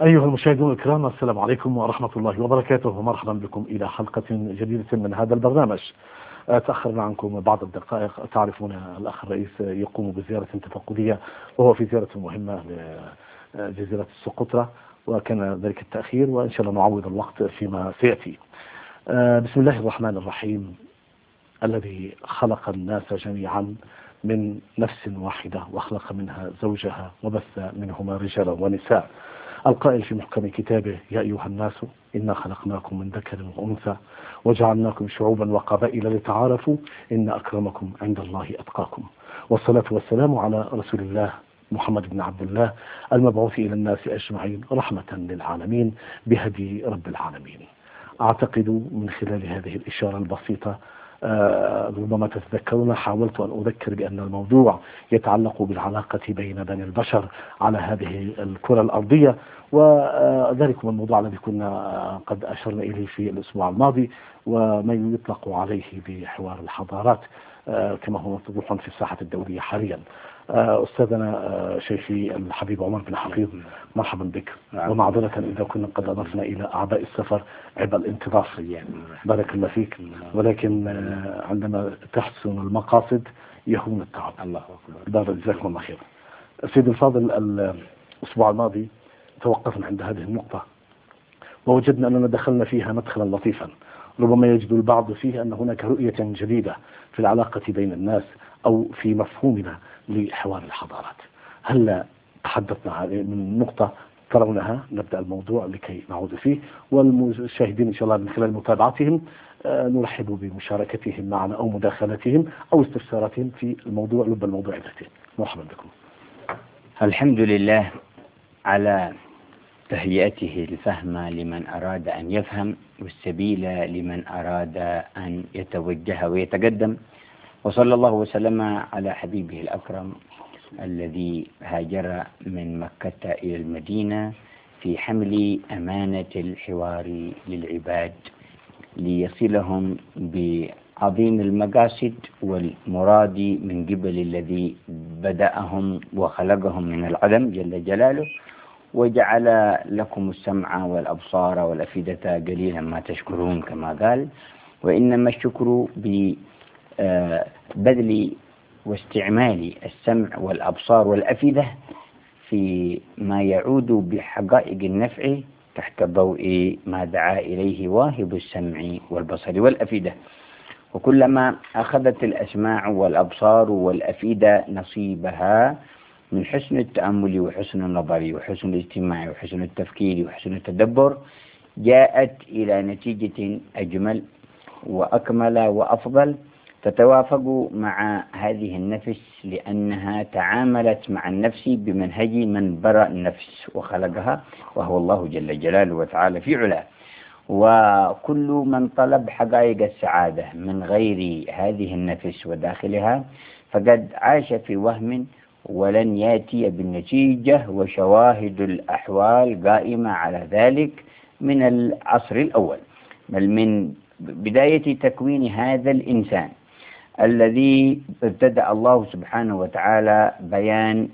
أيها المشاهدون الكرام، السلام عليكم ورحمة الله وبركاته، ومرحبا بكم إلى حلقة جديدة من هذا البرنامج. تأخرنا عنكم بعض الدقائق. تعرفون الأخ الرئيس يقوم بزيارة تفقدية، وهو في زيارة مهمة لجزيرة سقطرى، وكان ذلك التأخير، وإن شاء الله نعوض الوقت فيما سيأتي. بسم الله الرحمن الرحيم. الذي خلق الناس جميعا من نفس واحدة، وخلق منها زوجها، وبث منهما رجالا ونساء. القائل في محكم كتابه: يا أيها الناس إنا خلقناكم من ذكر وأنثى وجعلناكم شعوبا وقبائل لتعارفوا إن أكرمكم عند الله أتقاكم. والصلاة والسلام على رسول الله محمد بن عبد الله، المبعوث إلى الناس أجمعين رحمة للعالمين بهدي رب العالمين. أعتقد من خلال هذه الإشارة البسيطة ربما تتذكرون، حاولت أن أذكر بأن الموضوع يتعلق بالعلاقة بين بني البشر على هذه الكرة الأرضية، وذلك هو الموضوع الذي كنا قد أشرنا إليه في الأسبوع الماضي، وما يطلق عليه بحوار الحضارات كما هو مطروح في الساحة الدولية حاليا. أستاذنا شيخي الحبيب عمر بن حفيظ، مرحبا بك، ومعذرة إذا كنا قد أضفنا إلى أعباء السفر عبء الانتظار. بارك الله فيك، ولكن عندما تحسن المقاصد يهون التعب. الله أكبر. جزاكم الله خير. سيدي الفاضل، الأسبوع الماضي توقفنا عند هذه النقطة، ووجدنا أننا دخلنا فيها مدخلا لطيفا ربما يجد البعض فيه أن هناك رؤية جديدة في العلاقة بين الناس، أو في مفهومنا لحوار الحضارات. هل تحدثنا من نقطة ترونها؟ نبدأ الموضوع لكي نعود فيه، والمشاهدين إن شاء الله من خلال متابعتهم نرحب بمشاركتهم معنا أو مداخلتهم أو استفساراتهم في الموضوع، لب الموضوع ذاته. مرحبا بكم. الحمد لله على تهيئته الفهم لمن أراد أن يفهم، والسبيل لمن أراد أن يتوجه ويتقدم، وصلى الله وسلم على حبيبه الأكرم الذي هاجر من مكة إلى المدينة في حمل أمانة الحوار للعباد ليصلهم بعظيم المقاصد والمراد من قبل الذي بدأهم وخلقهم من العدم جل جلاله، وجعل لكم السمع والأبصار والأفئدة قليلا ما تشكرون كما قال. وإنما الشكر ببذل واستعمال السمع والأبصار والأفئدة في ما يعود بحقائق النفع تحت ضوء ما دعا إليه واهب السمع والبصر والأفئدة. وكلما أخذت الأسماع والأبصار والأفئدة نصيبها من حسن التأمل وحسن النظر وحسن الاستماع وحسن التفكير وحسن التدبر، جاءت إلى نتيجة أجمل وأكمل وأفضل تتوافق مع هذه النفس، لأنها تعاملت مع النفس بمنهج من برأ النفس وخلقها، وهو الله جل جلاله وتعالى في علاه. وكل من طلب حقائق السعادة من غير هذه النفس وداخلها فقد عاش في وهم ولن يأتي بالنتيجة، وشواهد الأحوال قائمة على ذلك من العصر الأول، بل من بداية تكوين هذا الإنسان الذي ابتدأ الله سبحانه وتعالى بيان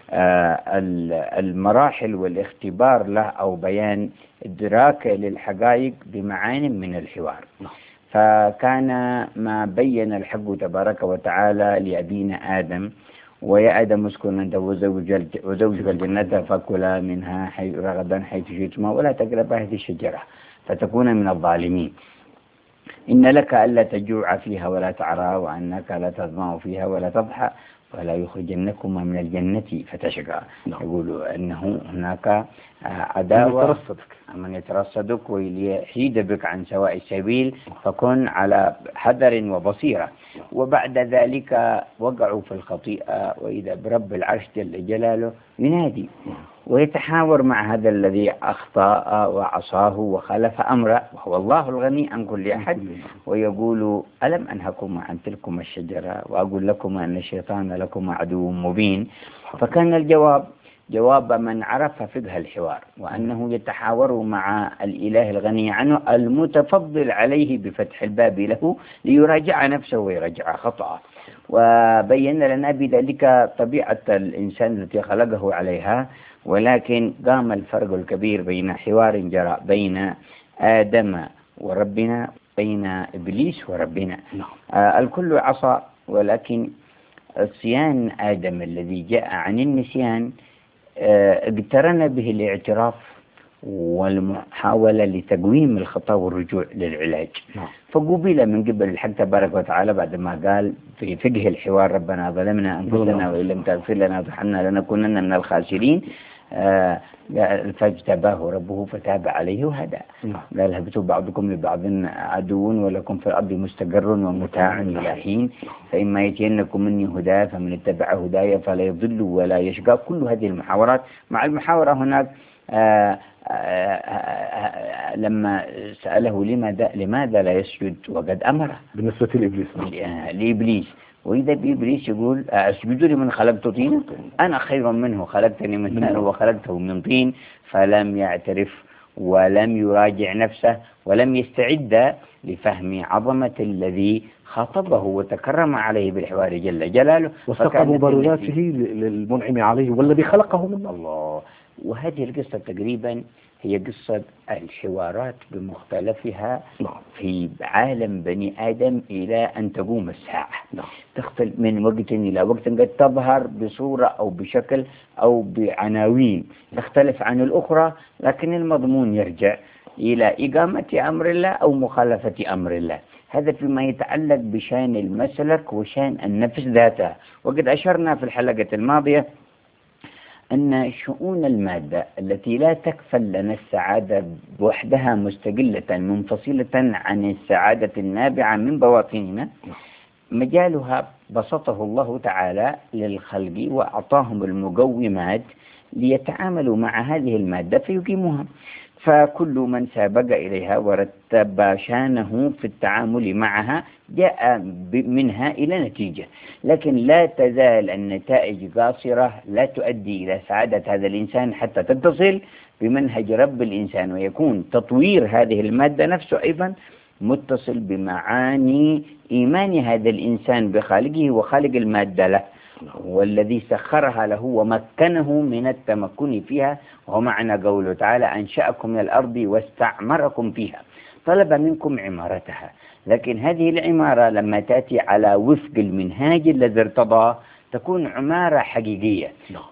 المراحل والاختبار له، أو بيان إدراك للحقائق بمعان من الحوار. فكان ما بين الحق تبارك وتعالى لأبينا آدم: ويا آدم اسكن أنت وزوجك الجنة فكلا منها رغدا حيث شئتما ولا تقربا هذه الشجرة فتكون من الظالمين. إن لك ألا تجوع فيها ولا تعرى، وأنك لا تظمأ فيها ولا تضحى، ولا يخرجنكما من الجنة فتشقى. يقول أنه هناك عداوة من يترصدك ويحيد بك عن سواء السبيل، فكن على حذر وبصيرة. وبعد ذلك وقعوا في الخطيئة، وإذا برب العرش جل جلاله ينادي ويتحاور مع هذا الذي أخطأ وعصاه وخالف أمره، وهو الله الغني عن كل أحد، ويقول: ألم أنهكما عن تلكما الشجرة وأقول لكما أن الشيطان لكما عدو مبين. فكان الجواب جواب من عرف فقه الحوار، وأنه يتحاور مع الإله الغني عنه المتفضل عليه بفتح الباب له ليراجع نفسه ويراجع خطأه. وبين لنا بذلك طبيعة الإنسان التي خلقه عليها، ولكن قام الفرق الكبير بين حوار جرى بين آدم وربنا، بين إبليس وربنا. الكل عصى، ولكن عصيان آدم الذي جاء عن النسيان اقترن به الاعتراف والمحاولة لتقويم الخطأ والرجوع للعلاج. فقبل من قبل الحق تبارك وتعالى بعدما قال في فقه الحوار: ربنا ظلمنا أنفسنا وإن لم تغفر لنا وترحمنا لنكونن من الخاسرين، فاجتباه ربه فتاب عليه وهدى. قال: اهبطوا بعضكم لبعض عدو ولكم في الأرض مستقر ومتاع إلى حين، فإما يأتينكم مني هدى فمن اتبع هداي فلا يضل ولا يشقى. كل هذه المحاورات مع المحاورة هناك لما سأله لماذا لا يسجد وقد أمره بالنسبة لإبليس. وإذا بإبليس يقول: أسجد لمن خلقت طين، أنا خير منه، خلقتني من نار وخلقته من طين. فلم يعترف ولم يراجع نفسه ولم يستعد لفهم عظمة الذي خاطبه وتكرم عليه بالحوار جل جلاله، وسقى مبرراته للمنعم عليه والذي خلقه من الله. وهذه القصة تقريبا هي قصة الحوارات بمختلفها في عالم بني آدم إلى أن تقوم الساعة. تختلف من وقت إلى وقت، قد تظهر بصورة أو بشكل أو بعناوين تختلف عن الأخرى، لكن المضمون يرجع إلى إقامة أمر الله أو مخالفة أمر الله. هذا فيما يتعلق بشان المسلك وشان النفس ذاتها. وقد أشرنا في الحلقة الماضية أن شؤون المادة التي لا تكفل لنا السعادة وحدها مستقلة منفصلة عن السعادة النابعة من بواطننا، مجالها بسطه الله تعالى للخلق وأعطاهم المقومات ليتعاملوا مع هذه المادة فيقيموها. فكل من سابق إليها ورتب شانه في التعامل معها جاء منها إلى نتيجة، لكن لا تزال النتائج قاصرة، لا تؤدي إلى سعادة هذا الإنسان حتى تتصل بمنهج رب الإنسان، ويكون تطوير هذه المادة نفسه أيضا متصل بمعاني إيمان هذا الإنسان بخالقه وخالق المادة له، والذي سخرها له ومكنه من التمكن فيها. وهو معنى قوله تعالى: أنشأكم من الأرض واستعمركم فيها، طلب منكم عمارتها. لكن هذه العمارة لما تأتي على وفق المنهاج الذي ارتضاه تكون عمارة حقيقية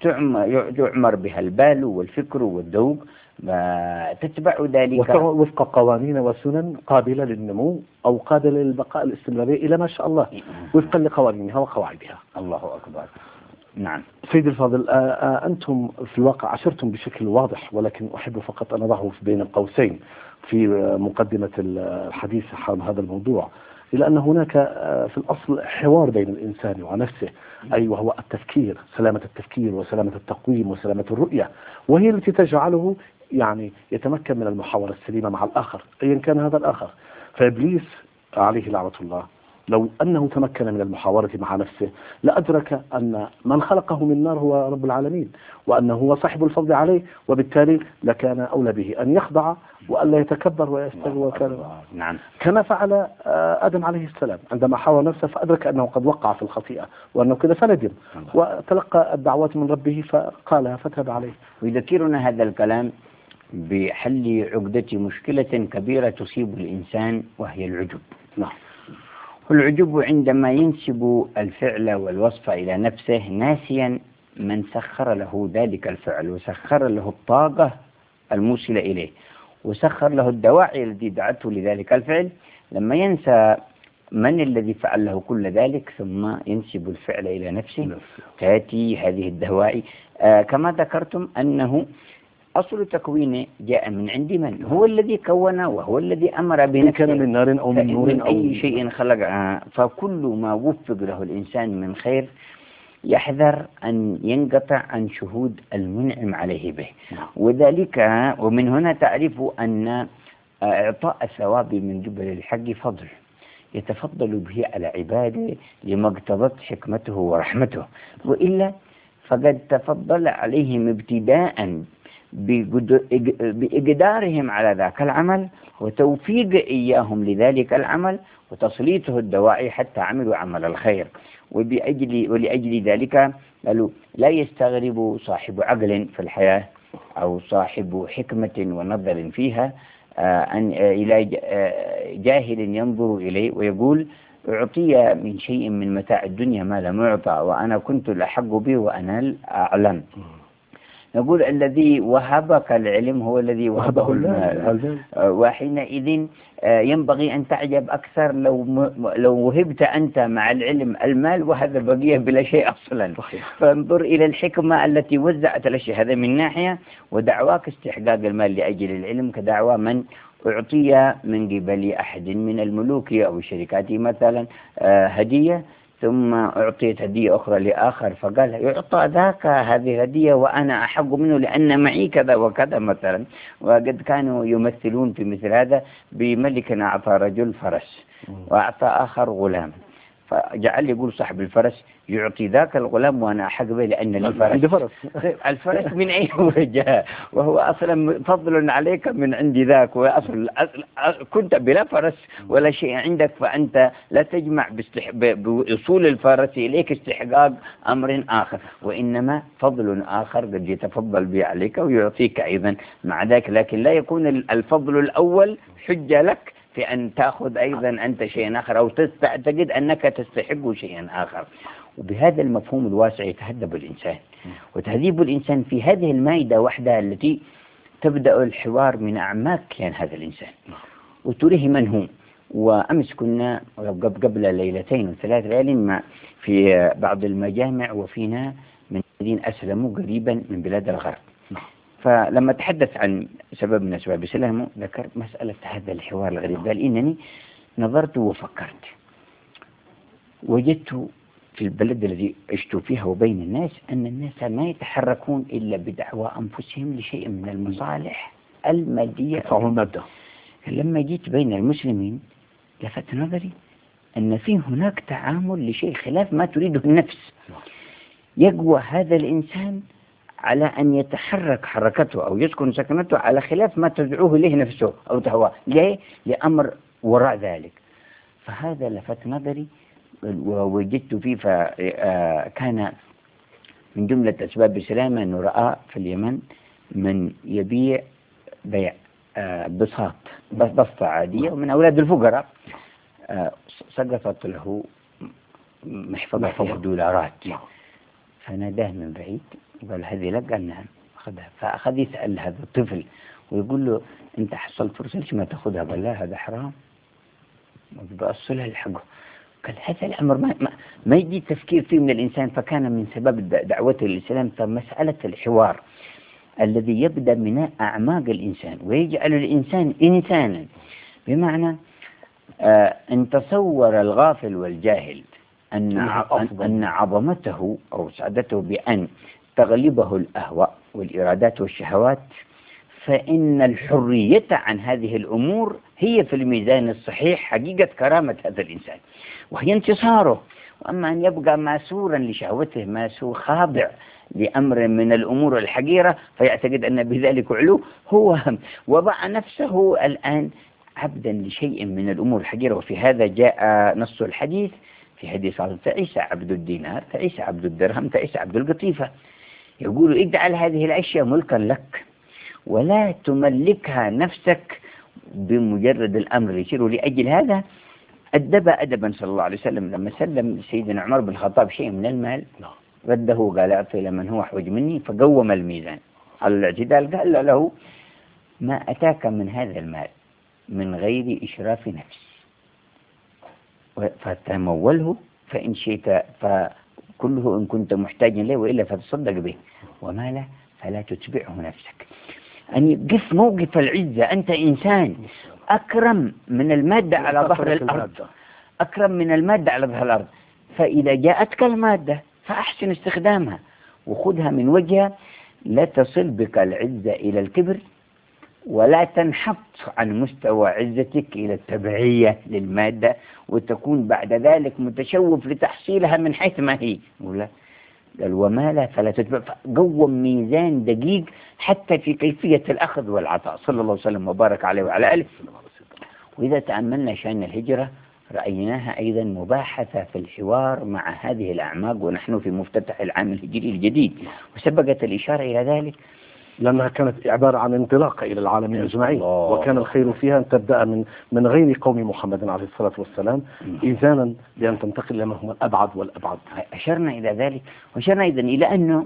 تعمر بها البال والفكر والذوق، تتبع ذلك وفق قوانين وسنن قابلة للنمو أو قابلة للبقاء الاستمرارية إلى ما شاء الله، وفقا لقوانينها وقواعدها. الله أكبر. نعم سيد الفاضل، أنتم في الواقع أشرتم بشكل واضح، ولكن أحب فقط أن أضعه بين قوسين في مقدمة الحديث عن هذا الموضوع، إلى أن هناك في الأصل حوار بين الإنسان ونفسه، أي وهو التفكير، سلامة التفكير وسلامة التقويم وسلامة الرؤية، وهي التي تجعله يعني يتمكن من المحاورة السليمة مع الآخر أيا كان هذا الآخر. فإبليس عليه لعنة الله لو أنه تمكن من المحاورة مع نفسه لأدرك أن من خلقه من نار هو رب العالمين، وأنه هو صاحب الفضل عليه، وبالتالي لكان أولى به أن يخضع وألا يتكبر ويستغوى. نعم. كما فعل آدم عليه السلام عندما حاول نفسه فأدرك أنه قد وقع في الخطيئة وأنه كذا فندم، وتلقى الدعوات من ربه فقالها فتاب عليه. ويذكرنا هذا الكلام بحل عقدة مشكلة كبيرة تصيب الإنسان، وهي العجب. نعم. العجب عندما ينسب الفعل والوصف إلى نفسه ناسيا من سخر له ذلك الفعل وسخر له الطاقة الموصلة إليه وسخر له الدواعي التي دعته لذلك الفعل، لما ينسى من الذي فعل له كل ذلك ثم ينسب الفعل إلى نفسه تأتي هذه الدواعي. كما ذكرتم أنه أصل تكوينه جاء من عند من هو الذي كونه وهو الذي أمر بنفسه، كان من نار أو من نور أو أي شيء خلق. فكل ما وفق له الإنسان من خير يحذر أن ينقطع عن شهود المنعم عليه به. وذلك ومن هنا تعرف أن إعطاء الثواب من قبل الحق فضل يتفضل به على عباده لما اقتضت حكمته ورحمته، وإلا فقد تفضل عليهم ابتداء بإقدارهم على ذاك العمل وتوفيق إياهم لذلك العمل وتسليطه الدواعي حتى عملوا عمل الخير. ولأجل ذلك قالوا لا يستغرب صاحب عقل في الحياة أو صاحب حكمة ونظر فيها أن إلى جاهل ينظر إليه ويقول أعطي من شيء من متاع الدنيا ما لم يعطى وأنا كنت الأحق به وأنا الأعلم. نقول الذي وهبك العلم هو الذي وهبه المال، وحينئذ ينبغي أن تعجب أكثر لو وهبت أنت مع العلم المال وهذا بقية بلا شيء أصلا. فانظر إلى الحكمة التي وزعت الأشياء، هذا من ناحية. ودعواك استحقاق المال لأجل العلم كدعوى من أعطي من قبل أحد من الملوك أو الشركات مثلا هدية، ثم أعطيت هدية أخرى لآخر فقال يعطى ذاك هذه الهدية وأنا أحق منه لأن معي كذا وكذا مثلا. وقد كانوا يمثلون في مثل هذا بملك أعطى رجل فرس وأعطى آخر غلام، فجعل يقول صاحب الفرس يعطي ذاك الغلام وأنا أحق به لأن لي فرس. الفرس من أي وجه وهو أصلا فضل عليك من عند ذاك، وأصل كنت بلا فرس ولا شيء عندك، فأنت لا تجمع بأصول الفرس إليك استحقاق أمر آخر، وإنما فضل آخر قد يتفضل به عليك ويعطيك أيضا مع ذلك، لكن لا يكون الفضل الأول حجة لك في أن تأخذ أيضا أنت شيئا آخر أو تعتقد أنك تستحق شيئا آخر. وبهذا المفهوم الواسع يتهذب الإنسان، وتهذيب الإنسان في هذه المائدة وحدها التي تبدأ الحوار من أعماق كيان هذا الإنسان وتريه من هو. وأمس كنا قبل ليلتين وثلاث ليال في بعض المجامع وفينا من الذين أسلموا قريبا من بلاد الغرب، فلما تحدث عن سبب من أسباب إسلامه ذكر مسألة هذا الحوار الغريب. قال إنني نظرت وفكرت وجدت في البلد الذي عشت فيها وبين الناس أن الناس ما يتحركون إلا بدعوى أنفسهم لشيء من المصالح المادية. لما جيت بين المسلمين لفت نظري أن في هناك تعامل لشيء خلاف ما تريده النفس. يقوى هذا الإنسان على أن يتحرك حركته أو يسكن سكنته على خلاف ما تدعوه إليه نفسه أو تهواه. ليه؟ لأمر وراء ذلك. فهذا لفت نظري ووجدت فيه، فكان من جملة أسباب السلامة أنه رأى في اليمن من يبيع بيع بساط بسطة عادية ومن أولاد الفقراء سقطت له محفظة فيها دولارات، فناداه من بعيد قال هذه لك؟ قال نعم أخذها. فأخذ يسأل هذا الطفل ويقول له أنت حصلت فرصة ليش ما تأخذها؟ قال لا هذا حرام بأصلها لحقه. قال هذا الأمر ما يجي تفكير فيه من الإنسان. فكان من سبب دعوته للإسلام فمسألة الحوار الذي يبدأ من أعماق الإنسان ويجعل الإنسان إنسانا، بمعنى أن تصور الغافل والجاهل أن عظمته أو سعادته بأن تغلبه الأهواء والإرادات والشهوات، فإن الحرية عن هذه الأمور هي في الميزان الصحيح حقيقة كرامة هذا الإنسان وهي انتصاره. وأما أن يبقى ماسورا لشهوته ماسور خاضع لأمر من الأمور الحقيرة فيعتقد أن بذلك علو، هو وضع نفسه الآن عبدا لشيء من الأمور الحقيرة. وفي هذا جاء نص الحديث في حديث تعيس عبد الدينار، تعيس عبد الدرهم، تعيس عبد القطيفة. يقول اجعل هذه الأشياء ملكا لك ولا تملكها نفسك بمجرد الأمر يصير. لأجل هذا أدب أدبا صلى الله عليه وسلم لما سلم سيدنا عمر بن الخطاب شيء من المال رده قال أعطي لمن هو أحوج مني، فقوم الميزان على الاعتدال. قال له ما أتاك من هذا المال من غير إشراف نفس فتموله فإن شئت فكله إن كنت محتاجا له وإلا فتصدق به، وما لا فلا تتبعه نفسك. أن يقف موقف العزة. أنت إنسان أكرم من المادة على ظهر الأرض، أكرم من المادة على ظهر الأرض. فإذا جاءتك المادة فأحسن استخدامها وخذها من وجهها، لا تصل بك العزة إلى الكبر ولا تنحط عن مستوى عزتك إلى التبعية للمادة وتكون بعد ذلك متشوف لتحصيلها من حيث ما هي. ولا قال وما لا فلا تتبع، قوم ميزان دقيق حتى في كيفية الأخذ والعطاء صلى الله عليه وسلم وبارك عليه وعلى آله. وإذا تأملنا شأن الهجرة رأيناها أيضا مباحثة في الحوار مع هذه الأعماق، ونحن في مفتتح العام الهجري الجديد، وسبقت الإشارة إلى ذلك لأنها كانت عبارة عن انطلاقة إلى العالم أجمعين، وكان الخير فيها أن تبدأ من غير قوم محمد عليه الصلاة والسلام إذانا بأن تنتقل لمن هم الأبعد والأبعد. أشرنا إلى ذلك، وأشرنا إذن إلى أنه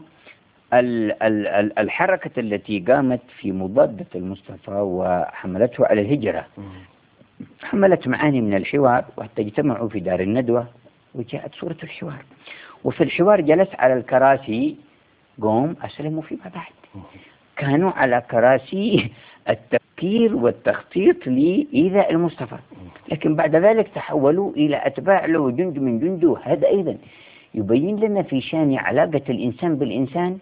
الحركة التي قامت في مضادة المصطفى وحملته على الهجرة حملت معاني من الحوار، وحتى اجتمعوا في دار الندوة وجاءت صورة الحوار، وفي الحوار جلس على الكراسي قوم أسلموا فيما بعد، كانوا على كراسي التفكير والتخطيط لإيذاء المصطفى، لكن بعد ذلك تحولوا إلى أتباع له جند من جنده. هذا أيضا يبين لنا في شأن علاقة الإنسان بالإنسان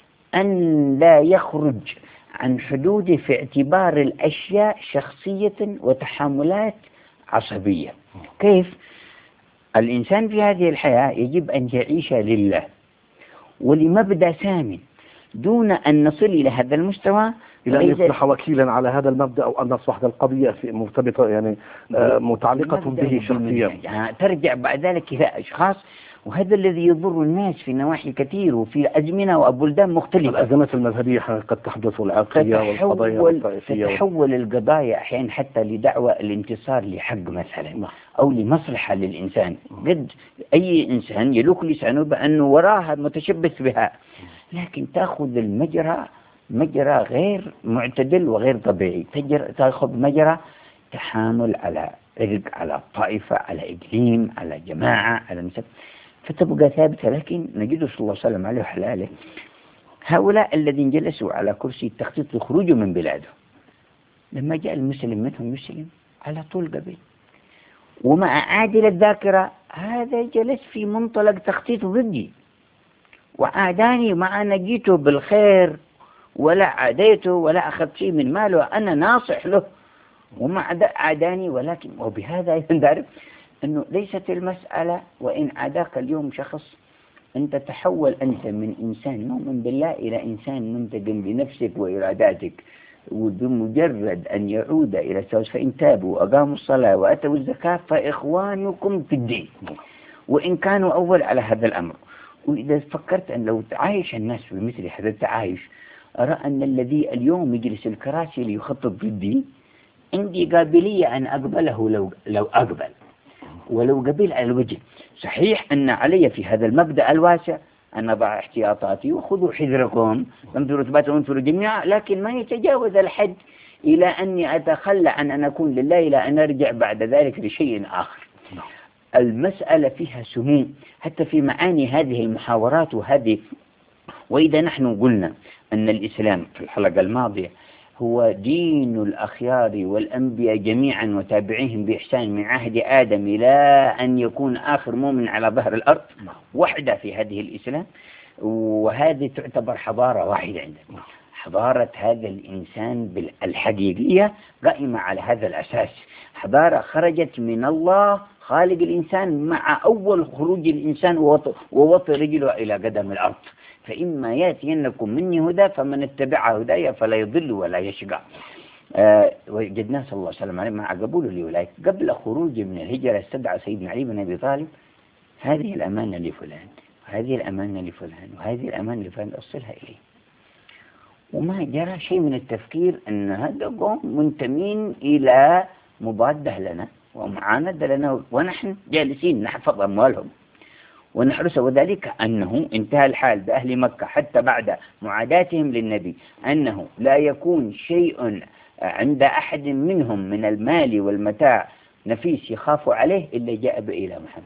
أن لا يخرج عن حدود في اعتبار الأشياء شخصية وتحاملات عصبية. كيف؟ الإنسان في هذه الحياة يجب أن يعيش لله ولمبدأ سامٍ دون أن نصل إلى هذا المستوى، إلى أن يصبح وكيلا على هذا المبدأ، أو أن تصبح القضية في مرتبطة يعني متعلقة به شخصيا، يعني ترجع بعد ذلك إلى أشخاص، وهذا الذي يضر الناس في نواحي كثير وفي أزمنة وبلدان مختلفة. الأزمات المذهبية قد تحدث، والعرقية والقضايا الطائفية، تتحول القضايا أحيانا حتى لدعوة الانتصار لحق مثلا أو لمصلحة للإنسان. قد أي إنسان يلوك لسانه بأنه وراها متشبث بها، لكن تأخذ مجرى غير معتدل وغير طبيعي، تأخذ مجرى تحامل على عرق، على طائفة، على إقليم، على جماعة، على نسب، فتبقى ثابتة. لكن نجد صلى الله عليه وسلم عليه وحلاله هؤلاء الذين جلسوا على كرسي التخطيط لخروجه من بلاده، لما جاء المسلم منهم يسلم على طول قبل، ومع عادل الذاكرة هذا جلس في منطلق تخطيط ضدي وعاداني، مع نجيته بالخير ولا عاديته ولا أخذت شيء من ماله، أنا ناصح له ومع عاداني. ولكن وبهذا يندرج أنه ليست المسألة وإن عاداك اليوم شخص أن تتحول أنت من إنسان مؤمن بالله إلى إنسان منتقم بنفسك وإراداتك، وبمجرد أن يعود إلى السوس فإن تابوا وأقاموا الصلاة وأتوا الزكاة فإخوانكم في الدين، وإن كانوا أول على هذا الأمر. وإذا فكرت أن لو تعايش الناس بمثل هذا التعايش، أرى أن الذي اليوم يجلس الكراسي ليخطط في الدين عندي قابلية أن أقبله لو أقبل، ولو قبل على الوجه. صحيح أن علي في هذا المبدأ الواسع أن أضع احتياطاتي وخذوا حذركم وانفروا ثباتا وانفروا جميعا، لكن ما يتجاوز الحد إلى أني أتخلى عن أن أكون لله إلى أن أرجع بعد ذلك لشيء آخر. المسألة فيها سمو حتى في معاني هذه المحاورات وهذه. وإذا نحن قلنا أن الإسلام في الحلقة الماضية هو دين الأخيار والأنبياء جميعا وتابعيهم بإحسان من عهد آدم إلى أن يكون آخر مؤمن على ظهر الأرض، وحدة في هذه الإسلام، وهذه تعتبر حضارة واحدة عندنا، حضارة هذا الإنسان الحقيقية قائمة على هذا الأساس، حضارة خرجت من الله خالق الإنسان مع أول خروج الإنسان ووطي رجله إلى قدم الأرض، فإما يأتينكم مني هدى فمن اتبع هدايا فلا يضل ولا يشقى. وجدنا صلى الله عليه وسلم مع قبوله لولاية قبل خروجه من الهجرة استدعى سيدنا علي بن أبي طالب، هذه الأمانة لفلان وهذه الأمانة لفلان وهذه الأمانة لفلان أصلها إليه. وما جرى شيء من التفكير أن هذا قوم منتمين إلى مضادة لنا ومعاندة لنا، ونحن جالسين نحفظ أموالهم ونحرسه. وذلك أنه انتهى الحال بأهل مكة حتى بعد معاداتهم للنبي أنه لا يكون شيء عند أحد منهم من المال والمتاع نفيس يخاف عليه إلا جاء إلى محمد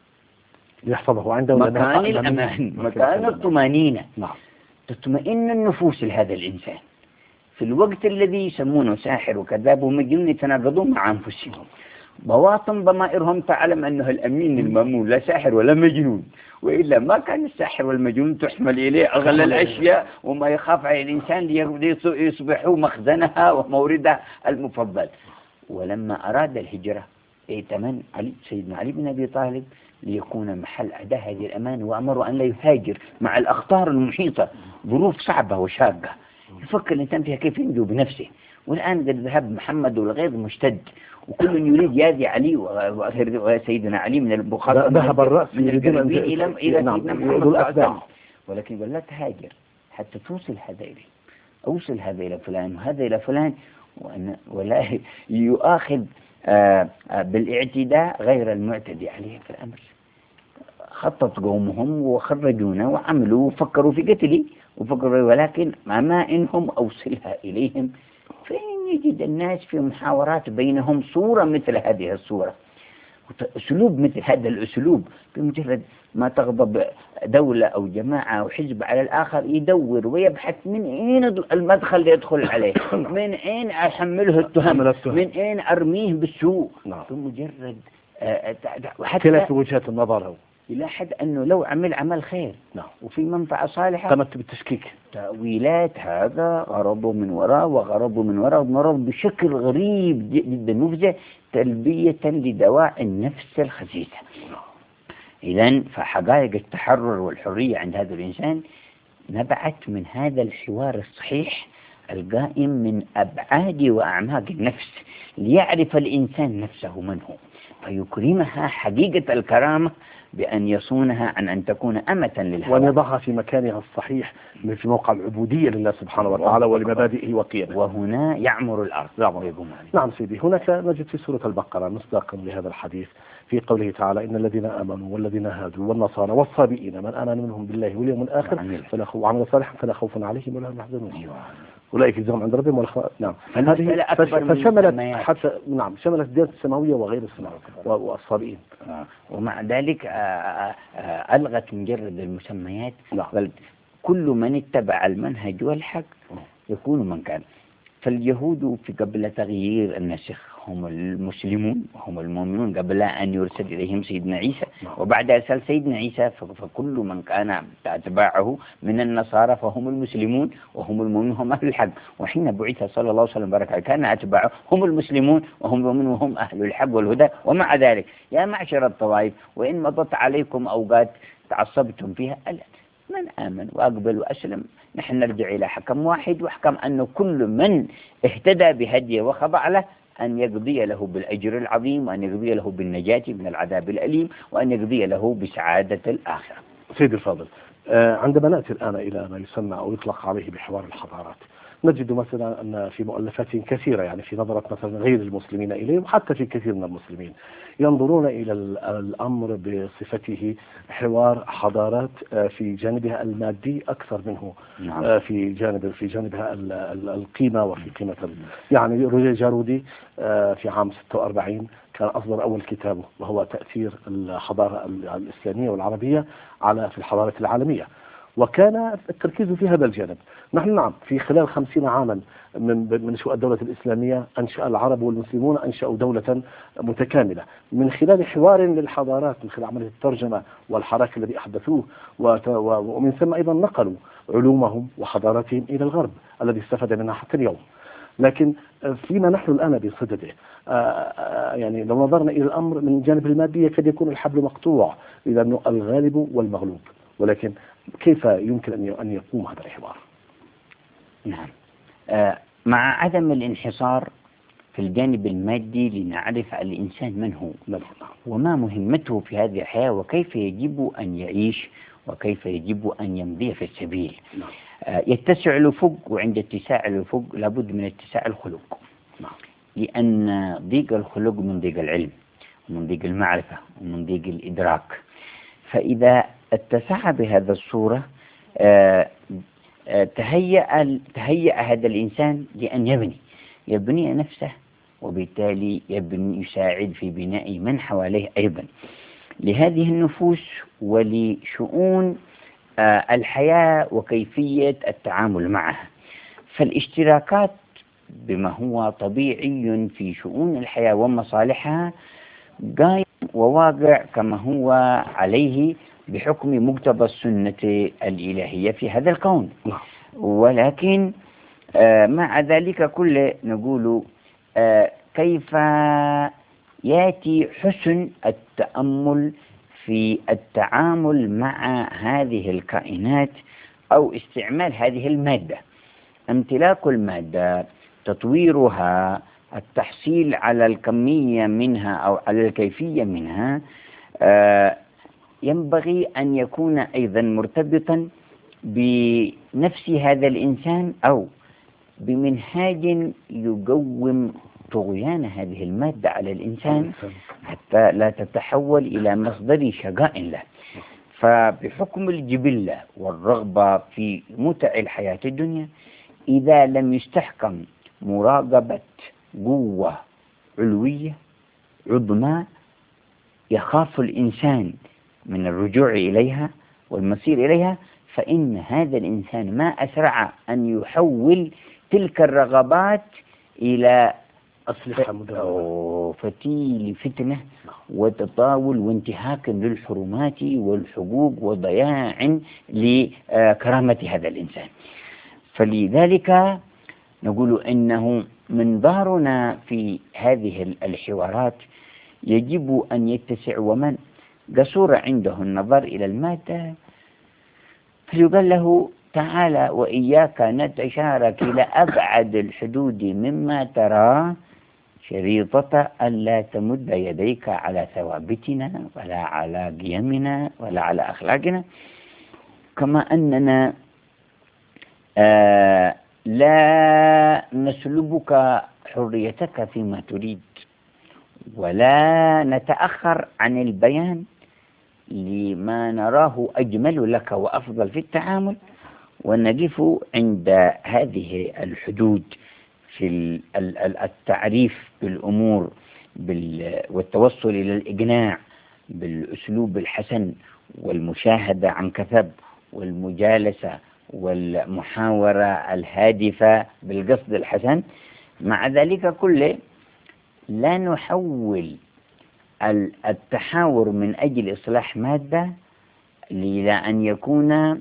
يحفظه عنده مكان الأمان، مكان الطمانينة. نعم. تطمئن النفوس لهذا الإنسان في الوقت الذي يسمونه ساحر وكذاب ومجنون يتناقضون مع أنفسهم، بواطن ضمائرهم تعلم أنه الأمين المأمون لا ساحر ولا مجنون، وإلا ما كان الساحر والمجنون تحمل إليه أغلى الأشياء وما يخاف على الإنسان ليصبحوا مخزنها وموردها المفضل. ولما أراد الهجرة ائتمن سيدنا علي بن أبي طالب ليكون محل أداء هذه الأمانة، وأمره أن لا يهاجر مع الأخطار المحيطة، ظروف صعبة وشاقة يفكر الإنسان فيها كيف ينجو بنفسه. والآن قد ذهب محمد والغيظ مشتد، وكل يريد يأذي علي وسيدنا علي من البخارة ذهب الرأس إلى نعم سيدنا محمد الأتباع. ولكن قال لا تهاجر حتى توصل هذا إليه، أوصل هذا إلى فلان وهذا إلى فلان، ولا يؤاخذ بالاعتداء غير المعتدي عليه في الأمر. خطط قومهم وخرجونا وعملوا وفكروا في قتلي ولكن ما إنهم أوصلها إليهم، فإن يجد الناس في محاورات بينهم صورة مثل هذه الصورة، أسلوب مثل هذا الأسلوب، بمجرد ما تغضب دولة أو جماعة أو حزب على الآخر يدور ويبحث من أين المدخل اللي يدخل عليه، من أين أحمله التهم، من أين أرميه بالسوء. بمجرد حتى في وجهة النظر إلى حد أنه لو عمل خير وفي منفعة صالحة قامت بالتشكيك. تأويلات هذا غرضوا من وراء وغرضوا بشكل غريب جدا مفزع، تلبية لدواعي النفس الخسيسة. إذن فحقائق التحرر والحرية عند هذا الإنسان نبعت من هذا الحوار الصحيح القائم من أبعاد وأعماق النفس، ليعرف الإنسان نفسه من هو، فيكرمها حقيقة الكرامة بأن يصونها عن أن تكون أمة للهوى، وأن يضعها في مكانها الصحيح في موقع العبودية لله سبحانه وتعالى ولمبادئه وقيمه. وهنا يعمر الأرض. نعم سيدي. هناك نجد في سورة البقرة مصداقا لهذا الحديث في قوله تعالى: إن الذين آمنوا والذين هادوا والنصارى والصابئين من آمن منهم بالله واليوم الآخر وعمل صالحا فلا خوف عليهم ولا هم يحزنون أولئك يجزاهم عند ربهم نعم. هذه فشملت حتى شملت الديانة السماوية وغير السماوية والصابئين. ومع ذلك ألغت مجرد المسميات. بل كل من اتبع المنهج والحق يكون من كان. فاليهود في قبل تغيير النسخ هم المسلمون وهم المؤمنون قبل أن يرسل إليهم سيدنا عيسى، وبعد إرسال سيدنا عيسى فكل من كان أتباعه من النصارى فهم المسلمون وهم المؤمنون هم أهل الحق. وحين بعث صلى الله عليه وسلم بارك كان أتباعه هم المسلمون وهم المؤمنون وهم أهل الحق والهدى. ومع ذلك يا معشر الطوائف وإن مضت عليكم أوقات تعصبتم فيها من آمن وأقبل وأسلم نحن نرجع إلى حكم واحد، وحكم أن كل من اهتدى بهديه وخضع له أن يقضي له بالأجر العظيم، وأن يقضي له بالنجاة من العذاب الأليم، وأن يقضي له بسعادة الآخرة. سيدي الفاضل، عندما نأتي الآن إلى ما يسمى أو يطلق عليه بحوار الحضارات، نجد مثلا أن في مؤلفات كثيرة يعني في نظرة مثلا غير المسلمين إليه وحتى في كثير من المسلمين ينظرون إلى الأمر بصفته حوار حضارات في جانبها المادي أكثر منه في جانبها القيمة وفي قيمة يعني روجيه جارودي في عام 46 كان أصدر أول كتابه وهو تأثير الحضارة الإسلامية والعربية في الحضارة العالمية، وكان التركيز في هذا الجانب. نحن في خلال 50 عاما من نشوء الدولة الإسلامية أنشأ العرب والمسلمون أنشأوا دولة متكاملة من خلال حوار للحضارات، من خلال عملية الترجمة والحراك الذي أحدثوه، ومن ثم أيضا نقلوا علومهم وحضاراتهم إلى الغرب الذي استفاد منها حتى اليوم. لكن فيما نحن الآن بصدده يعني لو نظرنا إلى الأمر من الجانب المادي يكاد يكون الحبل مقطوع، إذا الغالب والمغلوب، ولكن كيف يمكن أن يقوم هذا الحوار؟ نعم، مع عدم الانحصار في الجانب المادي لنعرف الإنسان من هو وما مهمته في هذه الحياة وكيف يجب أن يعيش وكيف يجب أن يمضي في السبيل. يتسع الأفق، وعند اتساع الأفق لابد من اتساع الخلق، لأن ضيق الخلق من ضيق العلم ومن ضيق المعرفة ومن ضيق الإدراك. فإذا اتسع بهذا الصورة تهيأ هذا الإنسان لأن يبني نفسه، وبالتالي يساعد في بناء من حواليه أيضا لهذه النفوس ولشؤون الحياة وكيفية التعامل معها. فالاشتراكات بما هو طبيعي في شؤون الحياة ومصالحها قائم وواقع كما هو عليه بحكم مقتضى السنة الإلهية في هذا الكون. ولكن مع ذلك كله نقول كيف يأتي حسن التأمل في التعامل مع هذه الكائنات أو استعمال هذه المادة. امتلاك المادة، تطويرها، التحصيل على الكمية منها أو على الكيفية منها، ينبغي أن يكون أيضا مرتبطا بنفس هذا الإنسان أو بمنهاج يقوم طغيان هذه المادة على الإنسان حتى لا تتحول إلى مصدر شقاء له. فبحكم الجبلة والرغبة في متع الحياة الدنيا، إذا لم يستحكم مراقبة قوة علوية عظمى يخاف الإنسان من الرجوع إليها والمصير إليها، فإن هذا الإنسان ما أسرع أن يحول تلك الرغبات إلى أسلحة مدمرة، فتيل فتنة وتطاول وانتهاك للحرمات والحقوق وضياع لكرامة هذا الإنسان. فلذلك نقول إنه منظارنا في هذه الحوارات يجب أن يتسع، ومن قصور عنده النظر إلى المادة فيقال له تعالى وإياك نتشارك إلى أبعد الحدود مما ترى، شريطة ألا تمد يديك على ثوابتنا ولا على قيمنا ولا على أخلاقنا، كما أننا لا نسلبك حريتك فيما تريد، ولا نتأخر عن البيان لما نراه أجمل لك وأفضل في التعامل، ونقف عند هذه الحدود في التعريف بالأمور والتوصل إلى الإقناع بالأسلوب الحسن والمشاهدة عن كثب والمجالسة والمحاورة الهادفة بالقصد الحسن. مع ذلك كله لا نحول التحاور من أجل إصلاح مادة إلى أن يكون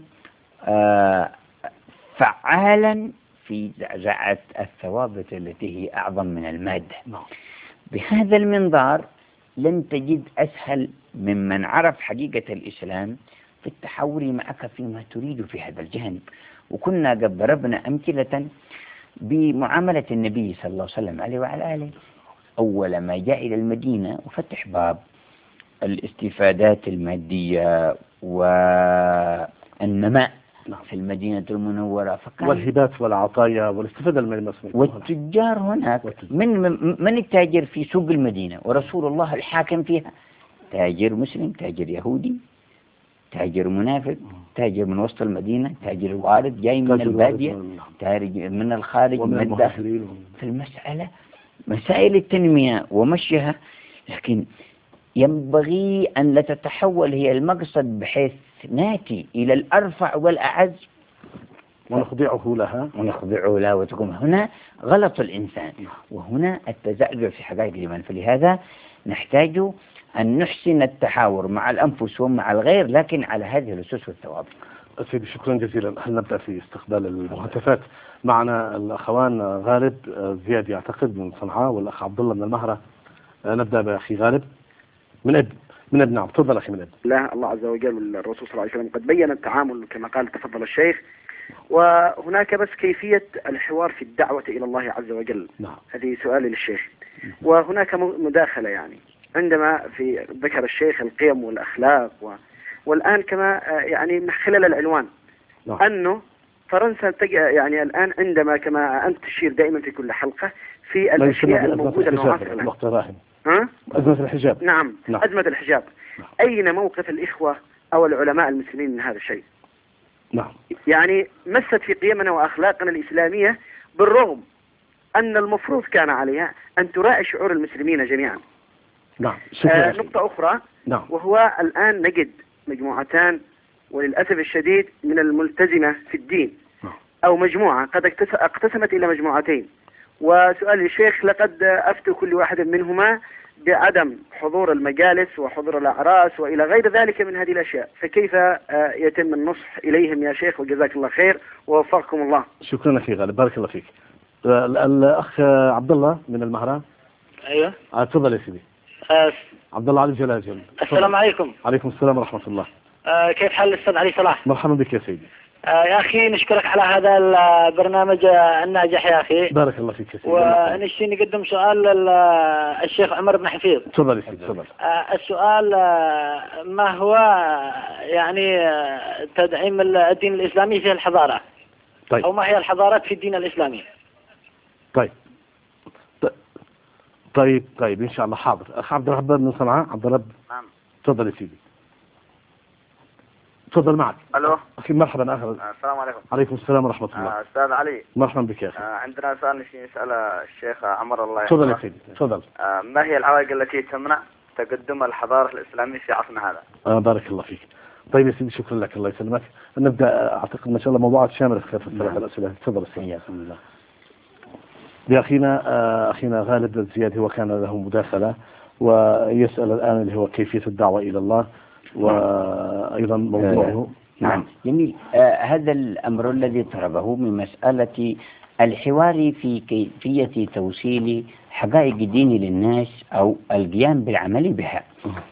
فعالا في زعزعة الثوابت التي هي أعظم من المادة. بهذا المنظار لن تجد أسهل ممن عرف حقيقة الإسلام في التحاور معك فيما تريد في هذا الجانب. وكنا قد ضربنا أمثلة بمعاملة النبي صلى الله عليه وسلم عليه وعلى آله أول ما جاء إلى المدينة وفتح باب الاستفادات المادية والنماء في المدينة المنورة، والهبات والعطايا والاستفادة من المسلمين والتجار هناك. من التاجر في سوق المدينة ورسول الله الحاكم فيها؟ تاجر مسلم، تاجر يهودي، تاجر منافق، تاجر من وسط المدينة، تاجر وارد جاي من البادية، تاجر من الخارج من الداخل. في المسألة مسائل التنمية ومشيها، لكن ينبغي أن لا تتحول هي المقصد بحيث ناتي إلى الأرفع والأعز ونخضعه لها وتكون هنا غلط الإنسان، وهنا التزعزع في حقائق الإيمان. فلهذا نحتاج أن نحسن التحاور مع الأنفس ومع الغير، لكن على هذه الأسس والثوابت. سيدي شكرا جزيلا. هل نبدأ في استقبال المهتفات؟ معنا الأخوان غالب زياد يعتقد من صنعاء والأخ عبد الله من المهرة. نبدأ بأخي غالب من ابن نعم. تفضل أخي من ابن. لا، الله عز وجل والرسول صلى الله عليه وسلم قد بين التعامل كما قال تفضل الشيخ، وهناك بس كيفية الحوار في الدعوة إلى الله عز وجل. نعم. هذه سؤالي للشيخ. وهناك مداخلة يعني عندما ذكر الشيخ القيم والأخلاق والآن كما يعني من خلال العنوان أنه فرنسا يعني الآن عندما كما أنت تشير دائما في كل حلقة في الأشياء الموجودة المعاصرة. أزمة الحجاب. نعم. أزمة الحجاب. أين موقف الإخوة أو العلماء المسلمين من هذا الشيء؟ نعم. يعني مست في قيمنا وأخلاقنا الإسلامية، بالرغم أن المفروض كان عليها أن تراعي شعور المسلمين جميعا. نعم. نقطة أخرى. نعم. وهو الآن نجد مجموعتان وللأسف الشديد من الملتزمة في الدين أو مجموعة قد اقتسمت إلى مجموعتين. وسؤال الشيخ، لقد أفتوا كل واحد منهما بعدم حضور المجالس وحضور الأعراس وإلى غير ذلك من هذه الأشياء، فكيف يتم النصح إليهم يا شيخ؟ وجزاك الله خير ووفقكم الله. شكرا أخي غالب، بارك الله فيك. الأخ عبد الله من المهرة. أيوة. تفضل يا سيدي. عبد الله علي جلاجل. السلام عليكم. عليكم السلام ورحمة الله. كيف حال الأستاذ علي صلاح؟ مرحبا بك يا سيدي. يا أخي نشكرك على هذا البرنامج الناجح يا أخي. بارك الله فيك يا سيدي. ونشتي نقدم سؤال للشيخ عمر بن حفيظ. تفضل يا سيدي تفضل. السؤال ما هو يعني تدعيم الدين الإسلامي في الحضارة؟ طيب. أو ما هي الحضارات في الدين الإسلامي؟ طيب إن شاء الله. حاضر. أخ عبد الرب من صنعاء. عبد الرب. نعم. تفضل يا سيدي. تفضل معك. الو. اخي مرحبا. السلام عليكم. عليكم السلام ورحمة الله. استاذ علي. مرحبا بك يا اخي. عندنا سؤال نسأل الشيخ عمر الله تفضل يا سيدي تفضل. ما هي العوائق التي تمنع تقدم الحضارة الإسلامية في عصرنا هذا؟ بارك الله فيك. طيب يا سيدي شكرا لك الله يسلمك. نبدأ أعتقد ما شاء الله موضوعات شاملة في الثلاث الأسئلة. تفضل حياكم الله. أخينا غالب الزيادي هو كان له مداخلة ويسأل الآن اللي هو كيفية الدعوة إلى الله وأيضا موضوعه. نعم جميل. هذا الأمر الذي طربه من مسألة الحوار في كيفية توصيل حقائق الدين للناس أو القيام بالعمل بها.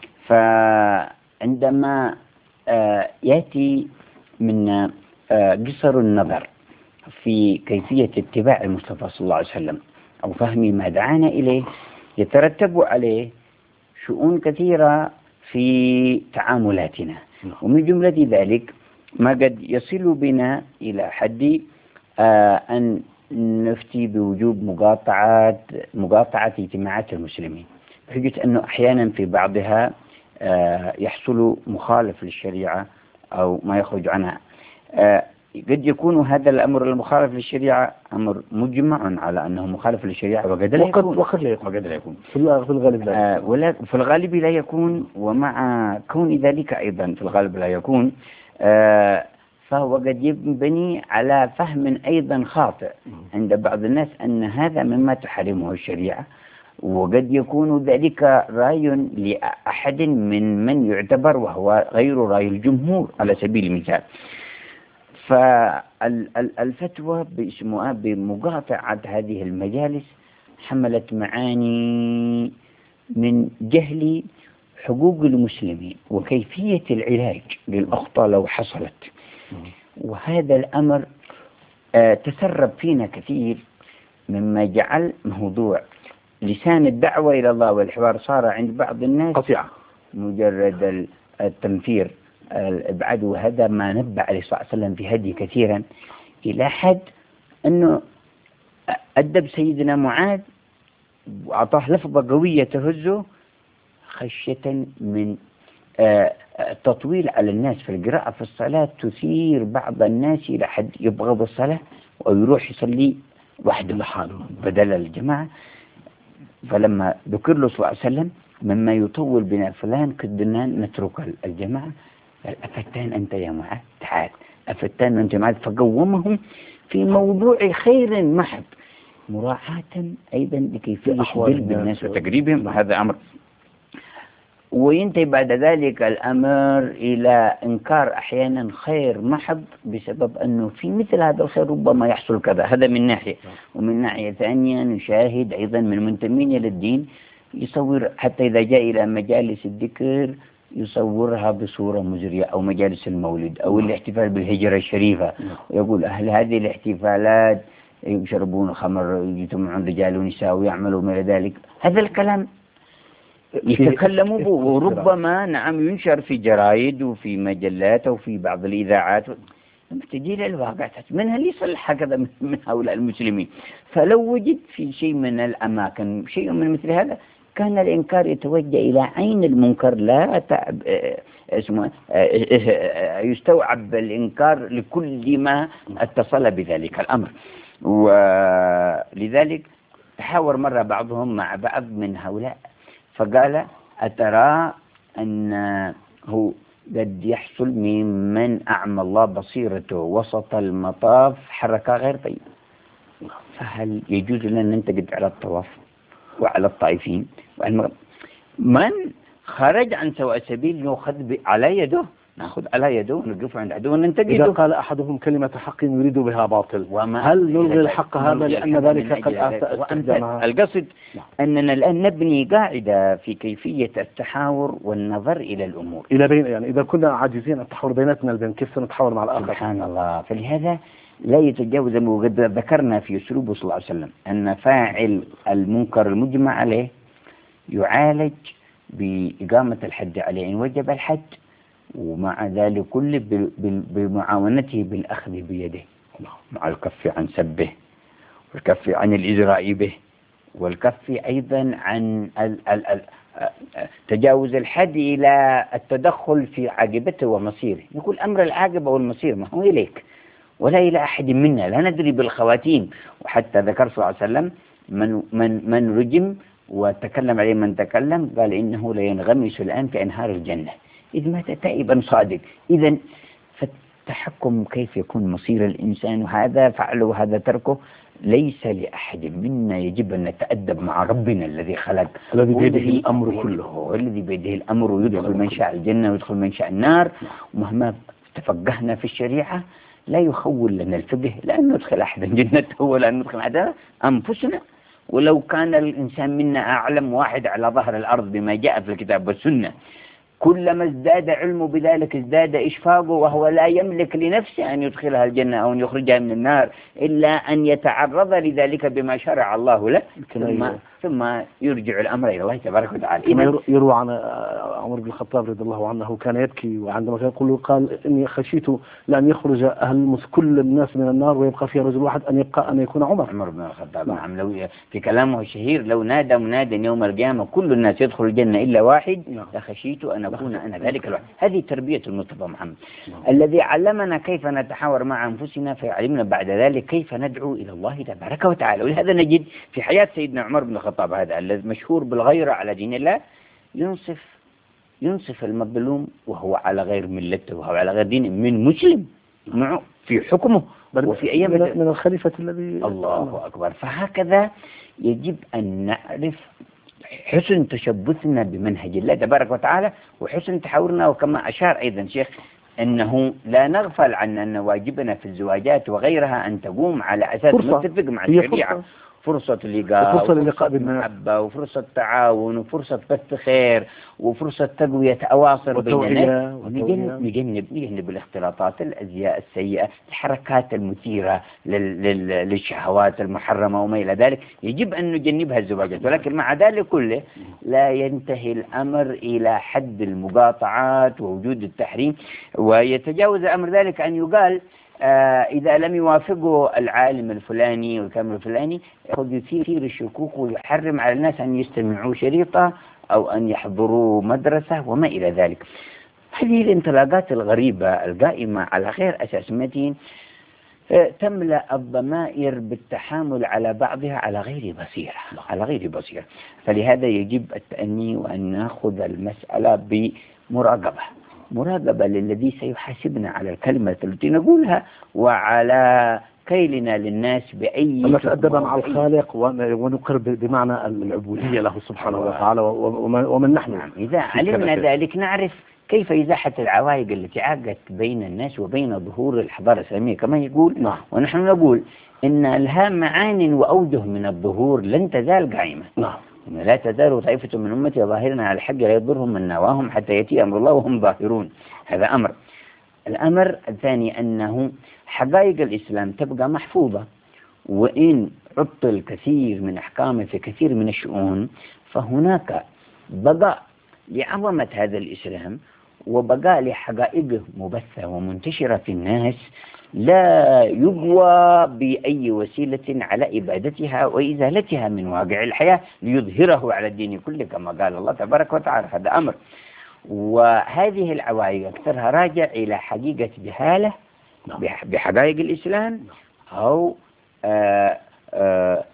فعندما يأتي من قصر النظر في كيفية اتباع المصطفى صلى الله عليه وسلم أو فهم ما دعانا إليه يترتب عليه شؤون كثيرة في تعاملاتنا، ومن جملة ذلك ما قد يصل بنا إلى حد أن نفتي بوجوب مقاطعة اجتماعات المسلمين، بحجة أنه أحيانا في بعضها يحصل مخالف للشريعة أو ما يخرج عنها. قد يكون هذا الأمر المخالف للشريعة أمر مجمع على أنه مخالف للشريعة وقد لا يكون. وقد لا يكون في الغالب لا يكون. ولا في الغالب لا يكون، ومع كون ذلك أيضا في الغالب لا يكون. فهو قد يبني على فهم أيضا خاطئ عند بعض الناس أن هذا مما تحرمه الشريعة، وقد يكون ذلك رأي لأحد من يعتبر وهو غير رأي الجمهور على سبيل المثال. فالفتوى باسمها بمقاطعة هذه المجالس حملت معاني من جهل حقوق المسلمين وكيفية العلاج للأخطاء لو حصلت، وهذا الأمر تسرب فينا كثير مما جعل موضوع لسان الدعوة إلى الله والحوار صار عند بعض الناس قطيعة مجرد التنفير الإبعاد. وهذا ما نبه عليه صلى الله عليه وسلم في هدي كثيرا إلى حد أنه أدب سيدنا معاذ وأعطاه لفظة قوية تهزه خشية من تطويل على الناس في القراءة في الصلاة تثير بعض الناس إلى حد يبغض الصلاة ويروح يصلي وحده لحاله بدل الجماعة. فلما ذكر له صلى الله عليه وسلم مما يطول بنا فلان كدنا نترك الجماعة، قال أفتان أنت يا معاذ تعال، أفتان أنت يا معاذ، فقومهم في موضوع خير محض مراعاة أيضا لكيفية جلب الناس وتقريبهم، وهذا أمر. وينتهي بعد ذلك الأمر إلى إنكار أحيانا خير محض بسبب أنه في مثل هذا الخير ربما يحصل كذا. هذا من ناحية، ومن ناحية ثانية نشاهد أيضا من المنتمين إلى الدين يصور حتى إذا جاء إلى مجالس الذكر يصورها بصورة مزرية، أو مجالس المولد أو الاحتفال بالهجرة الشريفة، ويقول أهل هذه الاحتفالات يشربون خمر يجتمعون رجال ونساء ويعملوا من ذلك. هذا الكلام يتكلموا به وربما نعم ينشر في جرائد وفي مجلات وفي بعض الإذاعات. تجي للواقع من هل يصلح هكذا من هؤلاء المسلمين؟ فلو وجد في شيء من الأماكن شيء من مثل هذا كان الإنكار يتوجه إلى عين المنكر، لا يستوعب الإنكار لكل ما اتصل بذلك الأمر. ولذلك تحاور مرة بعضهم مع بعض من هؤلاء فقال أترى أنه قد يحصل ممن أعمى الله بصيرته وسط المطاف حركة غير طيبة، فهل يجوز لنا أن ننتقد على الطواف وعلى الطائفين؟ من خرج عن سواء السبيل يؤخذ على يده نأخذ على يده ونقف عند عدو وننتقده. إذا قال أحدهم كلمة حق يريد بها باطل، هل نلغي الحق هذا لأن ذلك قد استخدمها؟ القصد أننا الآن نبني قاعدة في كيفية التحاور والنظر إلى الأمور إلى بين، يعني إذا كنا عاجزين التحاور بيناتنا البين كيف سنتحاور مع الآخر؟ سبحان الله. فلهذا لا يتجاوز، وقد ذكرنا في أسلوبه صلى الله عليه وسلم أن فاعل المنكر المجمع عليه يعالج بإقامة الحد عليه إن وجب الحد، ومع ذلك كله بمعاونته بالأخذ بيده، مع الكف عن سبه والكف عن الإجراء به والكف أيضا عن تجاوز الحد إلى التدخل في عاقبته ومصيره. يقول أمر العاقبة والمصير ما هو إليك ولا إلى أحد منا، لا ندري بالخواتيم. وحتى ذكر صلى الله عليه وسلم من رجم وتكلم عليه من تكلم قال إنه لينغمس الآن في أنهار الجنة إذ مات تائبا صادق. إذا فالتحكم كيف يكون مصير الإنسان، وهذا فعله وهذا تركه ليس لأحد منا. يجب أن نتأدب مع ربنا الذي خلق، الذي بيده الأمر كله، والذي بيده الأمر، ويدخل من شاء الجنة ويدخل من شاء النار. ومهما تفقهنا في الشريعة لا يخول لنا الفقه لأن ندخل أحدا جنته ولا ندخل أحدا أنفسنا. ولو كان الإنسان منا أعلم واحد على ظهر الأرض بما جاء في الكتاب والسنة، كلما ازداد علمه بذلك ازداد إشفاقه، وهو لا يملك لنفسه أن يدخلها الجنة أو أن يخرجها من النار إلا أن يتعرض لذلك بما شرع الله له، ثم يرجع الأمر إلى الله تبارك وتعالى. يروى عن عمر بن الخطاب رضي الله عنه كان يبكي، وعندما كان يقول قال إني خشيت لأن يخرج كل الناس من النار ويبقى فيها رجل واحد أن يكون عمر بن الخطاب. نعم. لو في كلامه الشهير لو نادى مناد يوم القيامة كل الناس يدخل الجنة إلا واحد لخشيت أن أكون أنا ذلك الواحد. هذه تربية المصطفى محمد الذي علمنا كيف نتحاور مع أنفسنا، فيعلمنا بعد ذلك كيف ندعو إلى الله تبارك وتعالى. ولهذا نجد في حياة سيدنا عمر بن الخطاب هذا الذي مشهور بالغيرة على دين الله ينصف المظلوم وهو على غير ملته وهو على غير دينه من مسلم معه في حكمه وفي أيام من الخليفة الذي الله أكبر. فهكذا يجب أن نعرف حسن تشبثنا بمنهج الله تبارك وتعالى وحسن تحاورنا. وكما أشار أيضا شيخ أنه لا نغفل عن أن واجبنا في الزواجات وغيرها أن تقوم على أساس متفق مع الشريعة، فرصة اللقاء وفرصة المحبة وفرصة تعاون وفرصة بث خير وفرصة تقوية أواصر بيننا، نجنب الاختلاطات، الأزياء السيئة، الحركات المثيرة للشهوات المحرمة وما إلى ذلك. يجب أن نجنبها الزواجات، ولكن مع ذلك كله لا ينتهي الأمر إلى حد المقاطعات ووجود التحريم، ويتجاوز أمر ذلك أن يقال إذا لم يوافقه العالم الفلاني والكامل الفلاني يأخذ يثير الشكوك ويحرم على الناس أن يستمعوا شريطة أو أن يحضروا مدرسة وما إلى ذلك. هذه الانطلاقات الغريبة القائمة على غير أساس متين تملأ الضمائر بالتحامل على بعضها على غير بصيرة. فلهذا يجب التأني وأن نأخذ المسألة مراقبة للذي سيحاسبنا على الكلمة التي نقولها وعلى كيلنا للناس بأي نتأدب مع الخالق ونقر بمعنى العبودية له سبحانه وتعالى ومن نحن. نعم. إذا علمنا ذلك نعرف كيف إزاحة العوائق التي عاقت بين الناس وبين ظهور الحضارة الإسلامية كما يقول. نعم. ونحن نقول إن لها معان وأوجه من الظهور لن تزال قائمة. نعم. لا تزال طائفة من أمتي ظاهرين على الحق لا يضرهم من نواهم حتى يأتي أمر الله وهم ظاهرون. هذا أمر. الأمر الثاني أنه حقائق الإسلام تبقى محفوظة، وإن عطل كثير من أحكامه في كثير من الشؤون فهناك بقاء لعظمة هذا الإسلام وبقاء لحقائقه مبثة ومنتشرة في الناس لا يقوى بأي وسيلة على إبادتها وإزالتها من واقع الحياة ليظهره على الدين كله كما قال الله تبارك وتعالى. هذا أمر. وهذه العوائق أكثرها راجع إلى حقيقة جهالة بحقائق الإسلام أو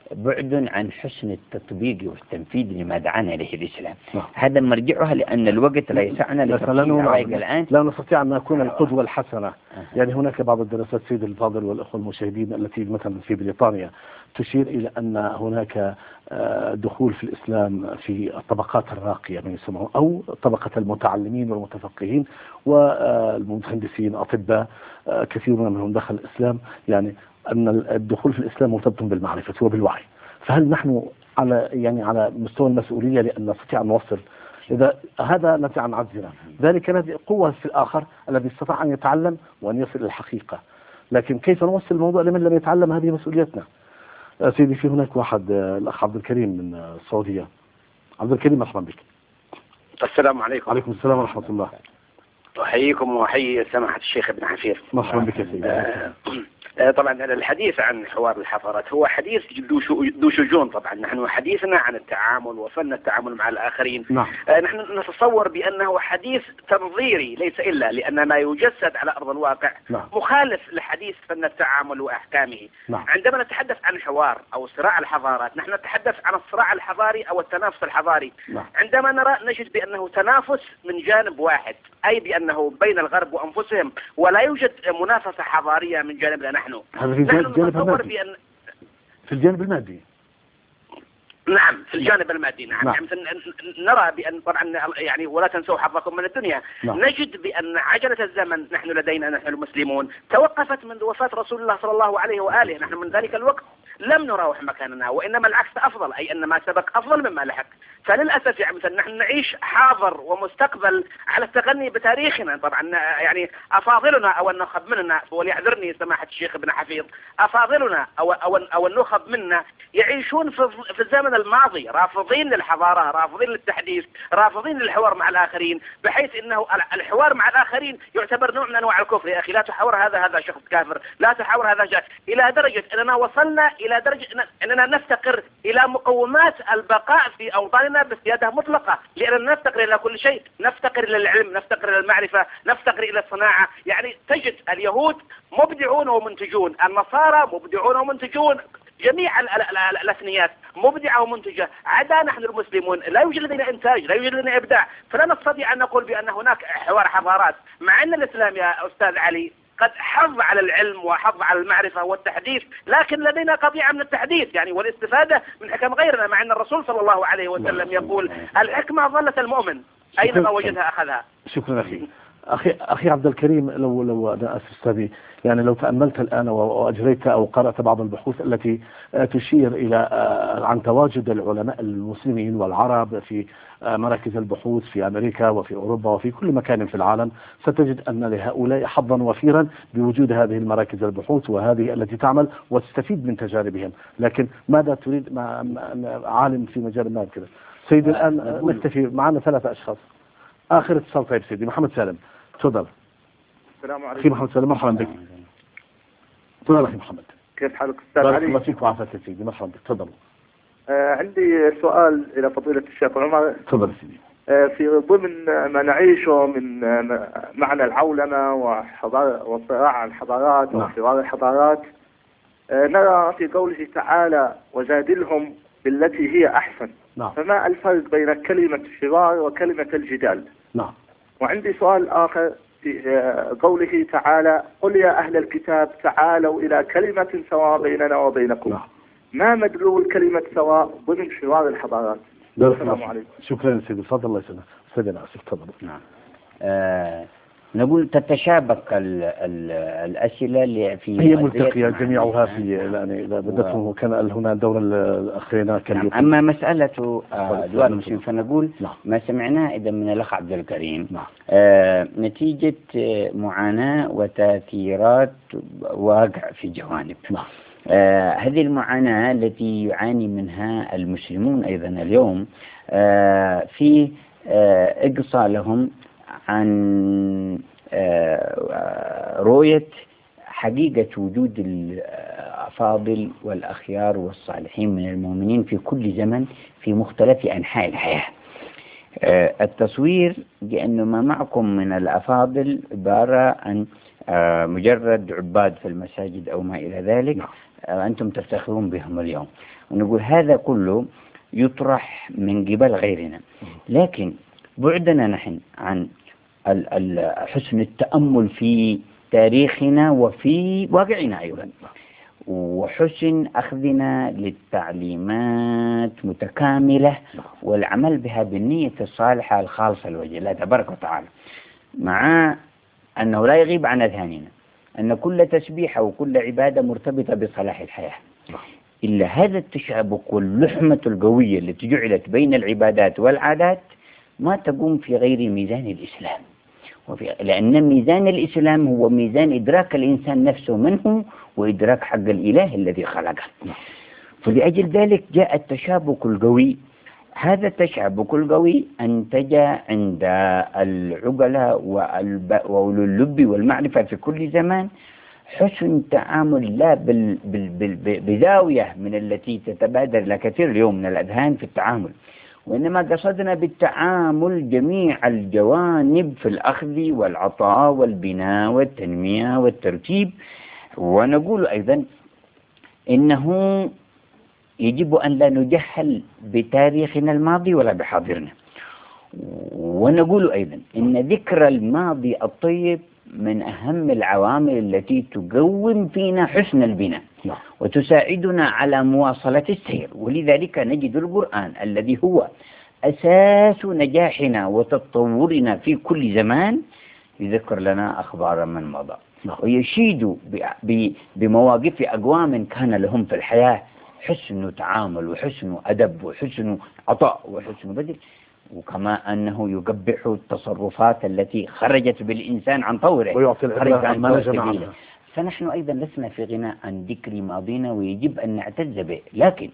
بعد عن حسن التطبيق والتنفيذ لما دعانا إليه الإسلام. هذا مرجعها، لأن الوقت لا يسعنا لتفصيل الحقائق الآن. لا نستطيع أن نكون القدوة الحسنة. يعني هناك بعض الدراسات سيد الفاضل والأخوة المشاهدين التي مثلا في بريطانيا تشير إلى أن هناك دخول في الإسلام في الطبقات الراقية من يسمونه، أو طبقة المتعلمين والمتفقهين والمهندسين أطباء، كثيرون منهم دخل الإسلام. يعني أن الدخول في الإسلام مرتبط بالمعرفة وبالوعي. فهل نحن على مستوى المسؤولية لأن نستطيع أن نوصل؟ إذا هذا نتج عن عجزنا، ذلك الذي قوة في الآخر الذي استطاع أن يتعلم وأن يصل إلى الحقيقة. لكن كيف نوصل الموضوع لمن لم يتعلم؟ هذه مسؤوليتنا. سيدي في هناك واحد، الأخ عبد الكريم من السعودية. عبد الكريم مرحبا بك. السلام عليكم. وعليكم السلام ورحمة الله. أحييكم وأحيي سماحة الشيخ ابن حفيظ. مرحبا بك يا سيدي. طبعا الحديث عن حوار الحضارات هو حديث ذو شجون. طبعا نحن حديثنا عن التعامل وفن التعامل مع الآخرين. نعم. نحن نتصور بأنه حديث تنظيري ليس إلا لأن ما يجسد على أرض الواقع نعم. مخالف لحديث فن التعامل وأحكامه. نعم. عندما نتحدث عن حوار أو صراع الحضارات نحن نتحدث عن الصراع الحضاري أو التنافس الحضاري. نعم. عندما نرى نجد بأنه تنافس من جانب واحد، أي بأنه بين الغرب وأنفسهم، ولا يوجد منافسة حضارية من جانبنا نحن. هذا في الجانب المادي. في الجانب المادي. نعم، في الجانب المادي. نعم. نرى بأن طبعا يعني ولا تنسوا حظكم من الدنيا. نعم. نجد بأن عجلة الزمن نحن لدينا نحن المسلمون توقفت منذ وفاة رسول الله صلى الله عليه وآله. نحن من ذلك الوقت لم نراوح مكاننا، وإنما العكس أفضل، أي أن ما سبق أفضل مما لحق. فللأسف يعني مثلا نحن نعيش حاضر ومستقبل على التغني بتاريخنا. طبعا يعني أفاضلنا أو النخب مننا، وليعذرني سماحة الشيخ ابن حفيظ، أفاضلنا أو النخب منا يعيشون في الزمن الماضي، رافضين للحضارة، رافضين للتحديث، رافضين للحوار مع الآخرين، بحيث أنه الحوار مع الآخرين يعتبر نوع من أنواع الكفر. يا أخي لا تحاور هذا شخص كافر، لا تحاور هذا شخص، إلى درجة أننا وصلنا إلى درجة أننا نفتقر إلى مقومات البقاء في أوطاننا بسيادة مطلقة، لأننا نفتقر إلى كل شيء، نفتقر إلى العلم، نفتقر إلى المعرفة، نفتقر إلى الصناعة. يعني تجد اليهود مبدعون ومنتجون، النصارى مبدعون ومنتجون، جميع الأثنيات مبدعة ومنتجة، عدا نحن المسلمون لا يوجد لدينا إنتاج، لا يوجد لدينا إبداع. فلا نستطيع أن نقول بأن هناك حوار حضارات، مع أن الإسلام يا أستاذ علي قد حظ على العلم وحظ على المعرفة والتحديث، لكن لدينا قطيعة من التحديث يعني والاستفادة من حكم غيرنا، مع أن الرسول صلى الله عليه وسلم يقول الحكمة ظلت المؤمن أينما وجدها أخذها. شكرا أخي عبد الكريم، لو أنا أسف أستاذي، يعني لو تأملت الآن وأجريت أو قرأت بعض البحوث التي تشير إلى عن تواجد العلماء المسلمين والعرب في مراكز البحوث في أمريكا وفي أوروبا وفي كل مكان في العالم، ستجد أن لهؤلاء حظا وفيرا بوجود هذه المراكز البحوث وهذه التي تعمل وتستفيد من تجاربهم. لكن ماذا تريد عالم في مجال ما كذا؟ سيدي الآن نكتفي، معنا 3 أشخاص. آخر اتصال. طيب سيدي محمد سالم، تفضل. السلام عليكم. أخي محمد سالم مرحبا بك. تفضل أخي محمد. كيف حالك أستاذ علي؟ بارك الله فيك وعافاك يا سيدي، مرحبا بك، تفضل. عندي سؤال إلى فضيلة الشيخ عمر. تفضل سيدي. في ضمن ما نعيشه من معنى العولمة والصراع عن الحضارات وحوار الحضارات، نرى في قوله تعالى وجادلهم بالتي هي أحسن. نعم. فما الفرق بين كلمة الحوار وكلمة الجدال؟ نعم. وعندي سؤال آخر في قوله تعالى قل يا أهل الكتاب تعالوا إلى كلمة سواء بيننا وبينكم. نعم. ما مدلول كلمة سواء ضمن حوار الحضارات؟ السلام عليكم. شكرا سيدي، تفضل. الله يسلمك سيدنا آسف، تفضل. نعم. نقول تتشابك الأسئلة هي ملتقية جميعها في يعني إذا بدأتم كان هنا الدورة الأخيرة كان. نعم. أما مسألة دوار المسلمين فنقول نعم. ما سمعناه إذا من الأخ عبد الكريم. نعم. نتيجة معاناة وتأثيرات واقع في جوانب. نعم. هذه المعاناة التي يعاني منها المسلمون أيضا اليوم في إقصالهم عن رؤية حقيقة وجود الأفاضل والأخيار والصالحين من المؤمنين في كل زمن في مختلف أنحاء الحياة. التصوير بأنه ما معكم من الأفاضل عبارة عن مجرد عباد في المساجد أو ما إلى ذلك، أنتم تفتخرون بهم اليوم. ونقول هذا كله يطرح من قبل غيرنا، لكن بعدنا نحن عن حسن التأمل في تاريخنا وفي واقعنا أيضا، وحسن أخذنا للتعليمات متكاملة والعمل بها بالنية الصالحة الخالصة لوجه الله تبارك وتعالى، مع أنه لا يغيب عن أذهاننا أن كل تسبيحة وكل عبادة مرتبطة بصلاح الحياة، إلا هذا التشابك واللحمة القوية التي جعلت بين العبادات والعادات ما تقوم في غير ميزان الإسلام، لأن ميزان الإسلام هو ميزان إدراك الإنسان نفسه منه وإدراك حق الإله الذي خلقه. فلأجل ذلك جاء التشابك القوي. هذا التشابك القوي أنتج عند العقلاء وأولو اللب والمعرفة في كل زمان حسن تعامل لا بزاوية من التي تتبادر لكثير اليوم من الأذهان في التعامل، وإنما قصدنا بالتعامل جميع الجوانب في الأخذ والعطاء والبناء والتنمية والترتيب. ونقول أيضا إنه يجب أن لا نجهل بتاريخنا الماضي ولا بحاضرنا، ونقول أيضا إن ذكر الماضي الطيب من أهم العوامل التي تقوم فينا حسن البناء وتساعدنا على مواصلة السير. ولذلك نجد القرآن الذي هو أساس نجاحنا وتطورنا في كل زمان يذكر لنا أخبار من مضى، ويشيد بمواقف أقوام كان لهم في الحياة حسن تعامل وحسن أدب وحسن عطاء وحسن بذل، وكما أنه يقبح التصرفات التي خرجت بالإنسان عن طوره ويعطي ما نجم عنها. فنحن أيضا لسنا في غنى عن ذكر ماضينا ويجب أن نعتز به، لكن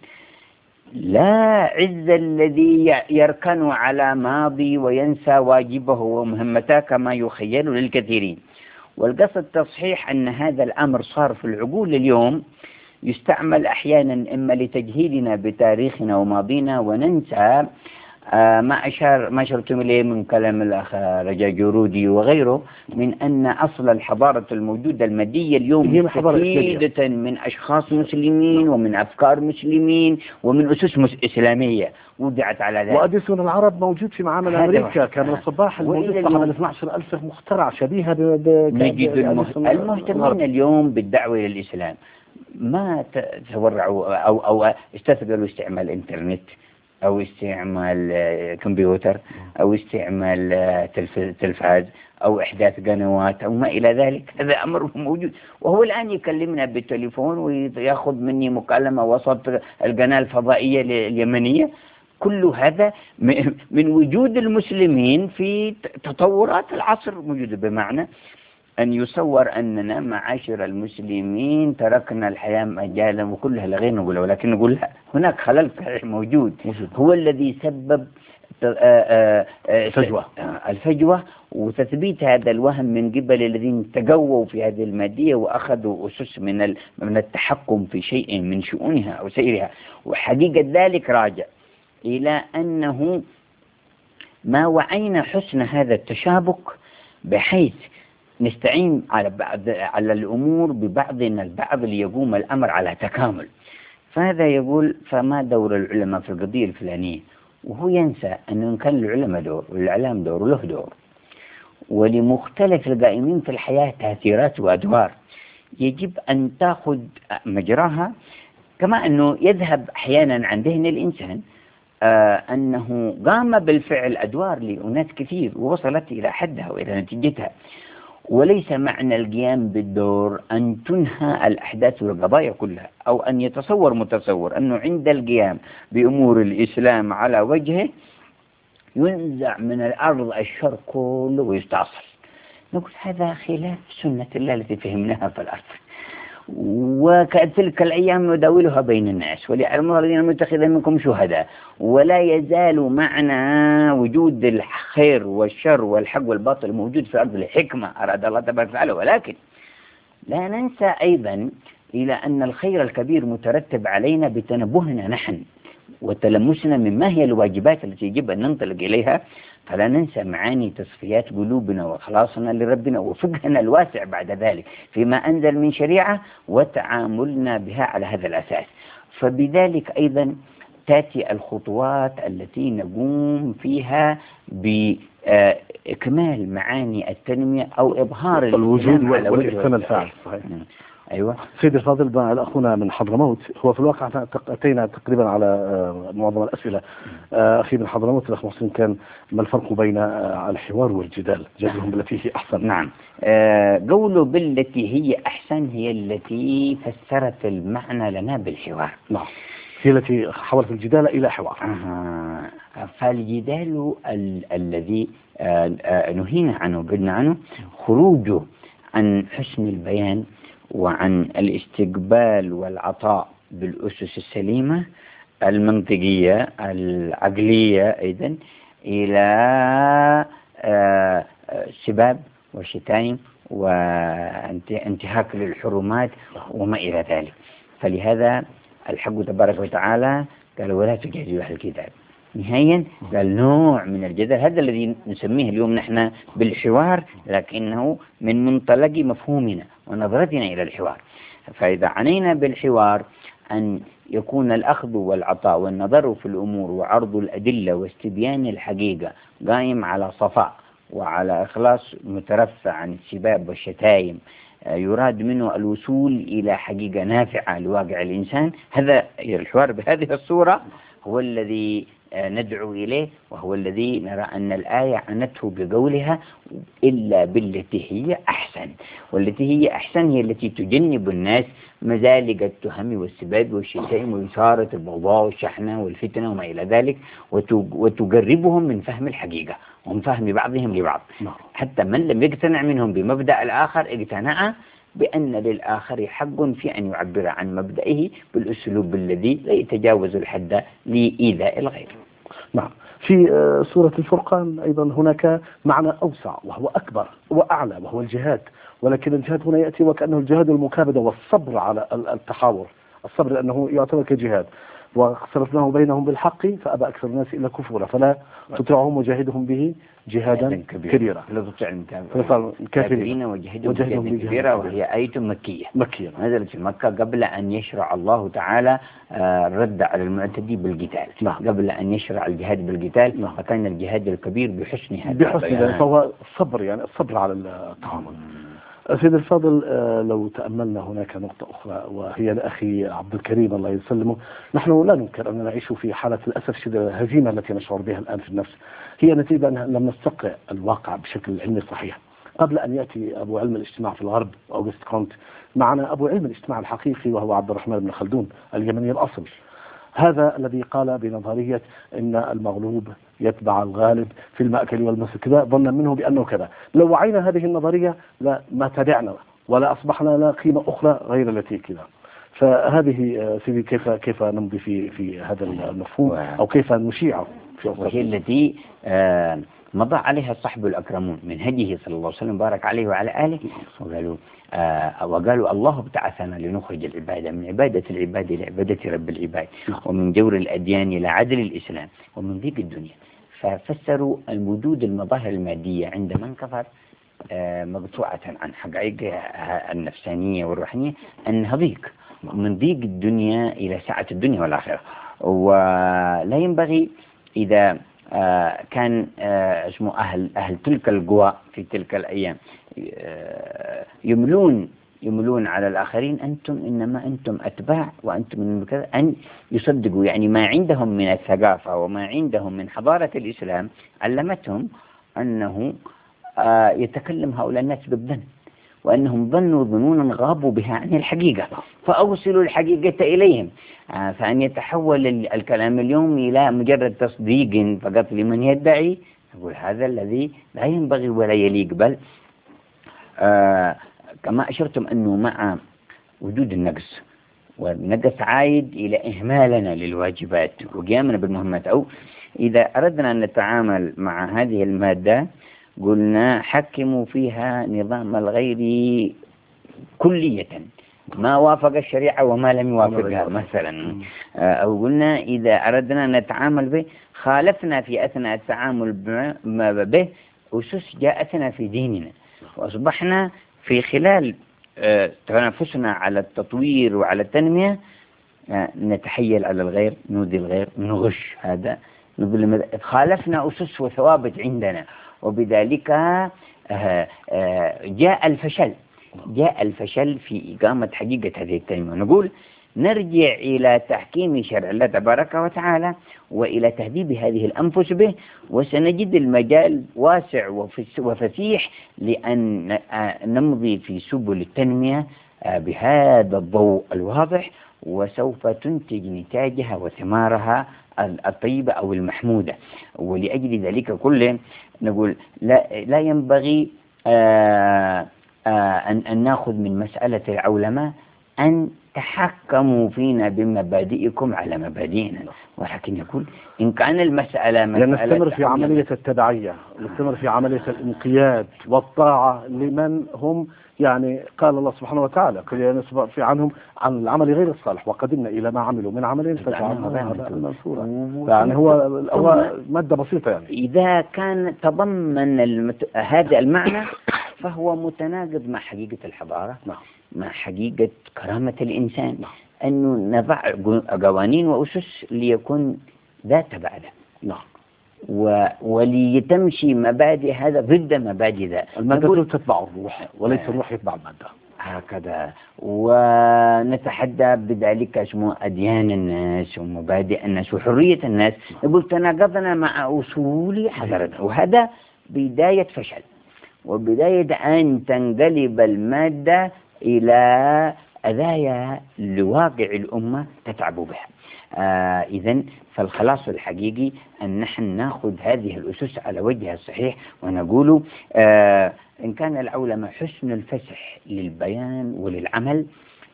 لا عز الذي يركن على ماضي وينسى واجبه ومهمته كما يخيل للكثيرين. والقصد تصحيح أن هذا الأمر صار في العقول اليوم يستعمل أحيانا إما لتجهيلنا بتاريخنا وماضينا وننسى ما أشرتم إليه من كلام الأخ رجاء جرودي وغيره من أن أصل الحضارة الموجودة المادية اليوم مستفيدة من أشخاص مسلمين ومن أفكار مسلمين ومن أسس إسلامية وضعت على ذلك. وأديسون العرب موجود في معامل أمريكا، كان الصباح الموجود حوالي 12,000 مخترع شبيهة نجد المهتمين اليوم بالدعوة إلى الإسلام ما تورعوا أو استثقلوا استعمال الإنترنت أو استعمال كمبيوتر أو استعمال تلفاز أو إحداث قنوات أو ما إلى ذلك. هذا أمر موجود، وهو الآن يكلمنا بالتليفون ويأخذ مني مكالمة وسط القناة الفضائية اليمنية. كل هذا من وجود المسلمين في تطورات العصر موجودة، بمعنى أن يصور أننا معاشر المسلمين تركنا الحياة مجالا وكلها لغير نقولها، ولكن نقول هناك خلل موجود هو الذي سبب الفجوة وتثبيت هذا الوهم من قبل الذين تقووا في هذه المادية وأخذوا أسس من التحكم في شيء من شؤونها أو سيرها. وحقيقة ذلك راجع إلى أنه ما وعينا حسن هذا التشابك بحيث نستعين على الأمور ببعضنا البعض ليقوم الأمر على تكامل. فهذا يقول فما دور العلماء في القضية الفلانية، وهو ينسى أنه كان العلماء دور والإعلام دور وله دور، ولمختلف القائمين في الحياة تأثيرات وأدوار يجب أن تأخذ مجراها، كما أنه يذهب أحيانا عن ذهن الإنسان أنه قام بالفعل أدوار لأناس كثير ووصلت إلى حدها وإلى نتيجتها. وليس معنى القيام بالدور أن تنهى الأحداث والقضايا كلها، أو أن يتصور متصور أنه عند القيام بأمور الإسلام على وجهه ينزع من الأرض الشر كله ويستعصر. نقول هذا خلاف سنة الله التي فهمناها في الأرض، وكتلك الأيام نداولها بين الناس وليعلم الذين المتخذين منكم شهداء. ولا يزال معنا وجود الخير والشر والحق والباطل موجود في الأرض لحكمة أراد الله تبارك وتعالى، ولكن لا ننسى أيضا إلى أن الخير الكبير مترتب علينا بتنبهنا نحن وتلمسنا مما هي الواجبات التي يجب أن ننطلق إليها، فلا ننسى معاني تصفيات قلوبنا وإخلاصنا لربنا وفقهنا الواسع بعد ذلك فيما أنزل من شريعة وتعاملنا بها على هذا الأساس. فبذلك أيضا تأتي الخطوات التي نقوم فيها بإكمال معاني التنمية أو إظهار الوجود والإحسان الفاعل. صحيح. أيوة. سيدي الفاضل، أخونا من حضرموت، هو في الواقع أتينا تقريبا على معظم الأسئلة. أخي من حضرموت الأخ محسن، كان ما الفرق بين الحوار والجدال؟ جادلهم بالتي هي أحسن. نعم. قوله بالتي هي أحسن هي التي فسرت المعنى لنا بالحوار. نعم، هي التي حولت الجدال إلى حوار. فالجدال الذي نهينا عنه قلنا عنه خروجه عن حسن البيان وعن الاستقبال والعطاء بالأسس السليمة المنطقية العقلية أيضا إلى سباب وشتائم وانتهاك للحرمات وما إلى ذلك. فلهذا الحق تبارك وتعالى قال ولا تجادلوا أهل الكتاب. نهائيا قال نوع من الجدل هذا الذي نسميه اليوم نحن بالحوار، لكنه من منطلق مفهومنا ونظرتنا إلى الحوار. فإذا عنينا بالحوار أن يكون الأخذ والعطاء والنظر في الأمور وعرض الأدلة واستبيان الحقيقة قائم على صفاء وعلى إخلاص مترفع عن السباب والشتايم، يراد منه الوصول إلى حقيقة نافعة لواقع الإنسان، هذا الحوار بهذه الصورة هو الذي ندعو إليه، وهو الذي نرى أن الآية عنته بقولها إلا بالتي هي أحسن. والتي هي أحسن هي التي تجنب الناس مزالق التهم والسباب والشتائم وإثارة البغضاء والشحنة والفتنة وما إلى ذلك، وتقربهم من فهم الحقيقة ومن فهم بعضهم لبعض، حتى من لم يقتنع منهم بمبدأ الآخر اقتنع بأن للآخر حق في أن يعبر عن مبدئه بالأسلوب الذي لا يتجاوز الحد لإيذاء الغير. نعم. في سورة الفرقان أيضا هناك معنى أوسع وهو أكبر وأعلى وهو الجهاد، ولكن الجهاد هنا يأتي وكأنه الجهاد المكابدة والصبر على التحاور، الصبر لأنه يعتبر كجهاد. واختلفناه بينهم بالحق فأبى أكثر الناس إلا كفورا فلا تطيعهم وجاهدهم به جهادا كبيرا. لا تطيع الكافرين وجاهدهم به كبيرا، وهي آية مكية نزلت في مكة قبل أن يشرع الله تعالى الرد على المعتدي بالقتال. قبل أن يشرع الجهاد بالقتال فكان الجهاد الكبير بحسن هذا. فهو الصبر، يعني الصبر على التعامل. سيد الفاضل، لو تأملنا هناك نقطة أخرى وهي لأخي عبد الكريم الله يسلمه، نحن لا ننكر أننا نعيش في حالة للأسف الشديد الهزيمة التي نشعر بها الآن في النفس، هي نتيجة أن لم نستقع الواقع بشكل علمي صحيح. قبل أن يأتي أبو علم الاجتماع في الغرب أوغست كونت، معنا أبو علم الاجتماع الحقيقي وهو عبد الرحمن بن خلدون اليمني الأصل، هذا الذي قال بنظرية إن المغلوب يتبع الغالب في المأكل والمسك، ظنا منه بأنه كذا. لو وعينا هذه النظرية ما تدعنا ولا أصبحنا لا قيمة أخرى غير التي كذا. فهذه سيدي كيف نمضي في هذا المفهوم أو كيف نشيعه في وهي التي مضى عليها الصحب الأكرمون من هديه صلى الله عليه وسلم بارك عليه وعلى آله، وقالوا الله ابتعثنا لنخرج العبادة من عبادة العباد إلى عبادة رب العباد، ومن جور الأديان إلى عدل الإسلام، ومن ضيق الدنيا. ففسروا الوجود المظاهر المادية عند من كفر مقطوعة عن حقائقها النفسانية والروحانية أنها ضيق، من ضيق الدنيا إلى سعة الدنيا والآخرة. ولا ينبغي إذا كان اسمه أهل تلك القوى في تلك الأيام يملون على الآخرين، إنما أنتم أتباع وأنتم من كذا، أن يصدقوا يعني ما عندهم من الثقافة وما عندهم من حضارة الإسلام علمتهم أنه يتكلم هؤلاء الناس بالظن، وأنهم ظنوا ظنونا غابوا بها عن الحقيقة، فأوصلوا الحقيقة إليهم. فأن يتحول الكلام اليوم إلى مجرد تصديق فقط لمن يدعي، يقول هذا الذي لا ينبغي ولا يليق. بل كما أشرتم أنه مع وجود النقص، والنقص عايد إلى إهمالنا للواجبات وقيامنا بالمهمات، أو إذا أردنا أن نتعامل مع هذه المادة قلنا حكموا فيها نظام الغير كلية، ما وافق الشريعة وما لم يوافقها مثلا، أو قلنا إذا أردنا أن نتعامل به خالفنا في أثناء التعامل به أسس جاءتنا في ديننا، وأصبحنا في خلال تنافسنا على التطوير وعلى التنمية نتحيل على الغير، نودي الغير، نغش. هذا نقول خالفنا أسس وثوابت عندنا، وبذلك جاء الفشل في إقامة حقيقة هذه التنمية. نقول نرجع إلى تحكيم شرع الله تبارك وتعالى وإلى تهذيب هذه الأنفس به، وسنجد المجال واسع وفسيح لأن نمضي في سبل التنمية بهذا الضوء الواضح، وسوف تنتج نتاجها وثمارها الطيبة أو المحمودة. ولأجل ذلك كله نقول لا ينبغي أن نأخذ من مسألة العولمة أن تحكموا فينا بمبادئكم على مبادئنا، ولكن يقول إن كان المسألة نستمر في عملية التبعية، نستمر في عملية الانقياد والطاعة لمن هم يعني قال الله سبحانه وتعالى قل نسبق في عنهم عن العمل غير الصالح وقدمنا إلى ما عملوا من عمل فجعلناه منصورا. يعني هو مادة بسيطة يعني. إذا كان تضمن هذا المعنى فهو متناقض مع حقيقة الحضارة، مع حقيقة كرامة الإنسان، أنه نضع قوانين وأسس ليكون ذات بعد وليتمشي مبادئ هذا ضد مبادئ ذا. المادة تتبع الروح وليس الروح يتبع المادة هكذا. ونتحدى بذلك اسمه أديان الناس ومبادئ الناس وحرية الناس. نقول تناقضنا مع أصول حضارتنا، وهذا بداية فشل وبداية أن تنقلب المادة إلى أذايا لواقع الأمة تتعب بها. إذن فالخلاص الحقيقي أن نحن نأخذ هذه الأسس على وجهها الصحيح، ونقول إن كان العولمة حسن الفسح للبيان وللعمل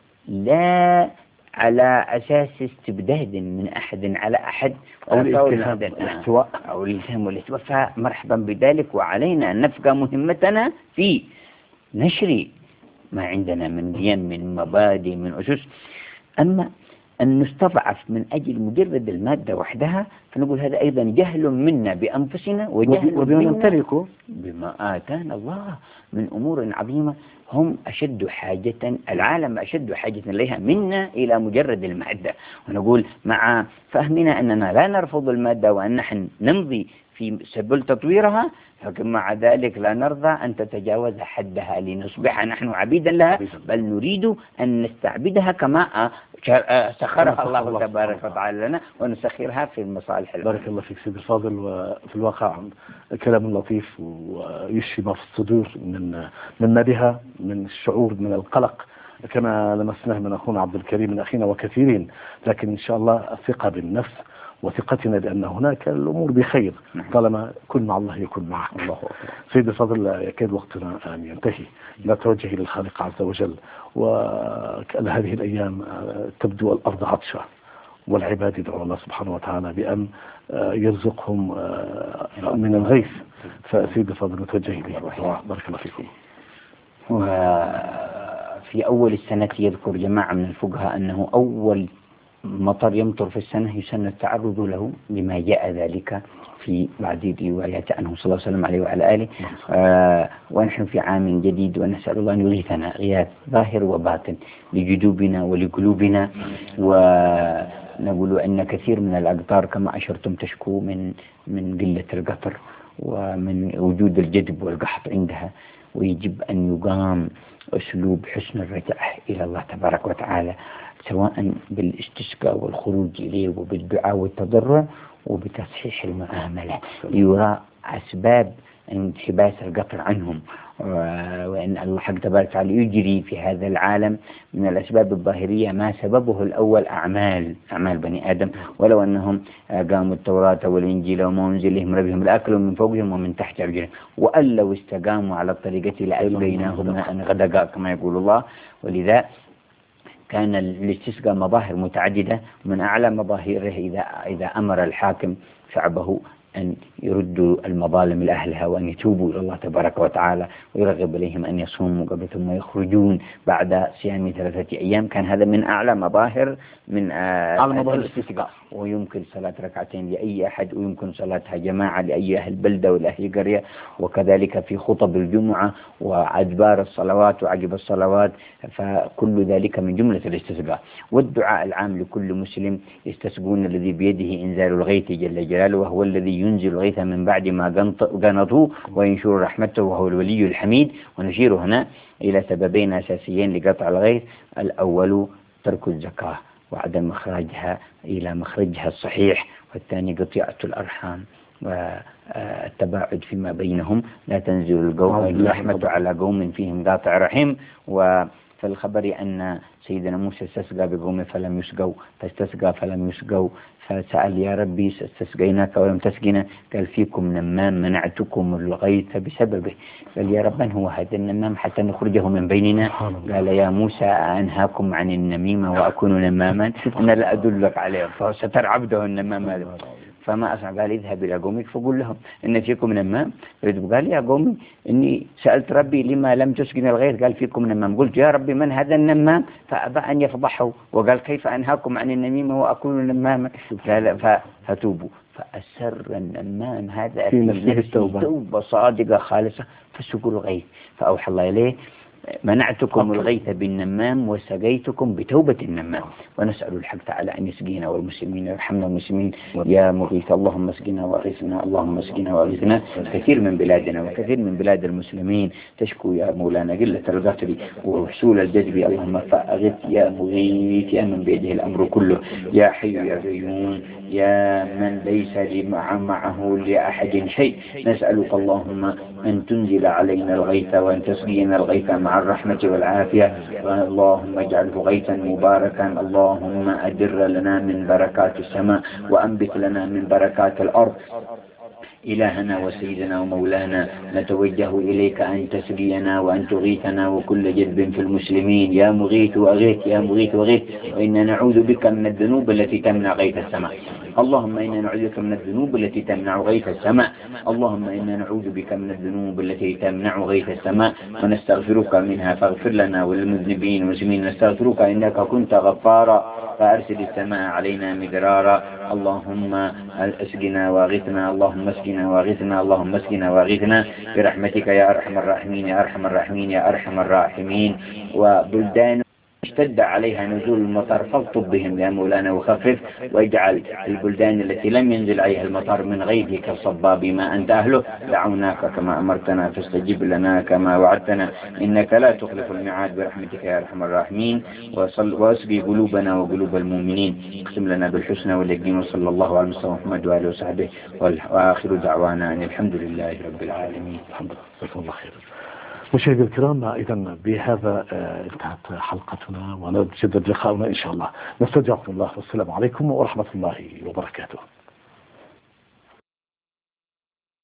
لا على أساس استبداد من أحد على أحد أو الاستواء أو الالتزام والاستواء، فمرحبا بذلك، وعلينا أن نفقى مهمتنا في نشر ما عندنا من دين، من مبادئ، من أسس. أما أن نستضعف من أجل مجرد المادة وحدها فنقول هذا أيضا جهل منا بأنفسنا وجهل وبما بما آتانا الله من أمور عظيمة. هم أشد حاجة، العالم أشد حاجة إليها منا إلى مجرد المادة. ونقول مع فهمنا أننا لا نرفض المادة وأن نحن نمضي في سبل تطويرها، لكن مع ذلك لا نرضى أن تتجاوز حدها لنصبح نحن عبيدا لها، بل نريد أن نستعبدها كما سخرها الله تبارك وتعالى لنا ونسخرها في المصالح. بارك الله فيك سيدي الفاضل. وفي الواقع كلام لطيف ويشفي ما في الصدور مما بها من الشعور من القلق كما لمسناه من أخونا عبد الكريم من أخينا وكثيرين، لكن إن شاء الله الثقة بالنفس وثقتنا بأن هناك الأمور بخير طالما كن مع الله يكن معك. الله سيدي الفاضل يكاد وقتنا أن ينتهي، لا توجه إلى الخالق عز وجل. وهذه الأيام تبدو الأرض عطشة والعباد يدعو الله سبحانه وتعالى بأن يرزقهم من الغيث، فسيدي الفاضل نتوجه إليه. بارك الله فيكم. وفي أول السنة يذكر جماعة من الفقهاء أنه أول مطر يمطر في السنة يسن التعرض له لما جاء ذلك في بعض الروايات عنه صلى الله عليه وسلم عليه وعلى آله. ونحن في عام جديد ونسأل الله أن يغيثنا غياث ظاهر وباطن لجدوبنا ولقلوبنا. ونقول أن كثير من الأقطار كما أشرتم تشكو من قلة القطر ومن وجود الجدب والقحط عندها، ويجب أن يقام أسلوب حسن الرجاء إلى الله تبارك وتعالى، سواء بالاستسقاء والخروج إليه وبالدعاء والتضرع وبتصحيح المعاملة ليرى أسباب انحباس القطر عنهم، وأن الله حق تبارك وتعالى يجري في هذا العالم من الأسباب الظاهرية ما سببه الأول أعمال بني آدم، ولو أنهم قاموا التوراة والإنجيل وما أنزل لهم ربهم لأكلوا من فوقهم ومن تحت أرجلهم، وأن لو استقاموا على الطريقة لأسقيناهم ماء غدقا كما يقول الله. ولذا كان الاستسقاء مظاهر متعددة، من أعلى مظاهره إذا أمر الحاكم شعبه أن يردوا المظالم لأهلها وأن يتوبوا إلى الله تبارك وتعالى، ويرغب إليهم أن يصوموا قبل ثم يخرجون بعد صيام 3 أيام. كان هذا من أعلى مظاهر من الاستسقاء. ويمكن صلاة ركعتين لأي أحد، ويمكن صلاتها جماعة لأي أهل بلدة ولأهل قرية، وكذلك في خطب الجمعة وأدبار الصلوات وعقب الصلوات، فكل ذلك من جملة الاستسقاء. والدعاء العام لكل مسلم: يستسقون الذي بيده إنزال الغيث جل جلاله، وهو الذي ينزل الغيث من بعد ما قنطوا وينشر رحمته، وهو الولي الحميد. ونشير هنا إلى سببين أساسيين لقطع الغيث: الأول ترك الزكاة وعدم إخراجها إلى مخرجها الصحيح، والثاني قطيعة الأرحام والتباعد فيما بينهم. لا تنزل الرحمة على قوم فيهم قاطع رحم. وفي الخبر أن سيدنا موسى استسقى بقومه فلم يسقوا، فاستسقى فلم يسقوا، فسأل: يا ربي استسقيناك ولم تسقنا؟ قال: فيكم نمام منعتكم الغيث بسببه. قال: يا رب من هو هذا النمام حتى نخرجه من بيننا؟ قال: يا موسى أنهاكم عن النميمة وأكون نماما؟ أنا لا أدلك عليه، فستر عبده النمام هذا. فما أسمع. قال: اذهب إلى قومك فقل لهم إن فيكم نمام. قال: يا قومي إني سألت ربي لما لم تسقن الغيث، قال: فيكم نمام. قلت: يا ربي من هذا النمام؟ فأبى أن يفضحه، وقال: كيف أنهاكم عن النميمة وأكون نماما؟ قال: فتوبوا. فأسر النمام هذا في نفسه توبة صادقة خالصة فسقوا الغيث، فأوحى الله إليه: منعتكم الغيث بالنمام وسقيتكم بتوبة النمام. ونسأل الحق تعالى أن يسقينا والمسلمين ويرحمنا المسلمين. يا مغيث اللهم اسقنا واغثنا، اللهم اسقنا واغثنا. كثير من بلادنا وكثير من بلاد المسلمين تشكو يا مولانا قلة القطر وحصول الجدب، اللهم فأغث يا مغيث، يا من بيده الأمر كله، يا حي يا قيوم، يا من ليس معه لأحد شيء. نسألك اللهم أن تنزل علينا الغيث وأن تسقينا الغيث مع الرحمة والعافية، اللهم اجعله غيثا مباركا. اللهم أدر لنا من بركات السماء وأنبت لنا من بركات الأرض. إلهنا وسيدنا ومولانا نتوجه إليك أن تسقينا وأن تغيثنا وكل جذب في المسلمين. يا مغيث وأغيث، يا مغيث وأغيث. وإنا نعوذ بك من الذنوب التي تمنع غيث السماء. اللهم إنا نعوذ بك من الذنوب التي تمنع غيث السماء. اللهم إنا نعوذ بك من الذنوب التي تمنع غيث السماء ونستغفرك منها، فاغفر لنا وللمذنبين والمسلمين. نستغفرك إنك كنت غفارا، فأرسل السماء علينا مدرارا. اللهم اسقنا واغثنا، اللهم اسقنا واغثنا، اللهم اسقنا واغثنا برحمتك يا أرحم الراحمين، يا أرحم الراحمين، يا أرحم الراحمين. وبلدان اشتد عليها نزول المطر فاغطب بهم يا مولانا وخفف، واجعل البلدان التي لم ينزل عليها المطر من غيثك الصباب ما أنت أهله. دعوناك كما أمرتنا فاستجب لنا كما وعدتنا، إنك لا تخلف الميعاد، برحمتك يا أرحم الراحمين. واسقي قلوبنا وقلوب المؤمنين، اقسم لنا بالحسنى واليقين. وصلى الله على محمد وآله وصحبه، وآخر دعوانا أن الحمد لله رب العالمين. الحمد لله. جزاكم الله خير. مشاهدي الكرام، إذا بهذا انتهت حلقتنا ونتجدد لقاؤنا إن شاء الله. نستودعكم الله، والسلام عليكم ورحمة الله وبركاته.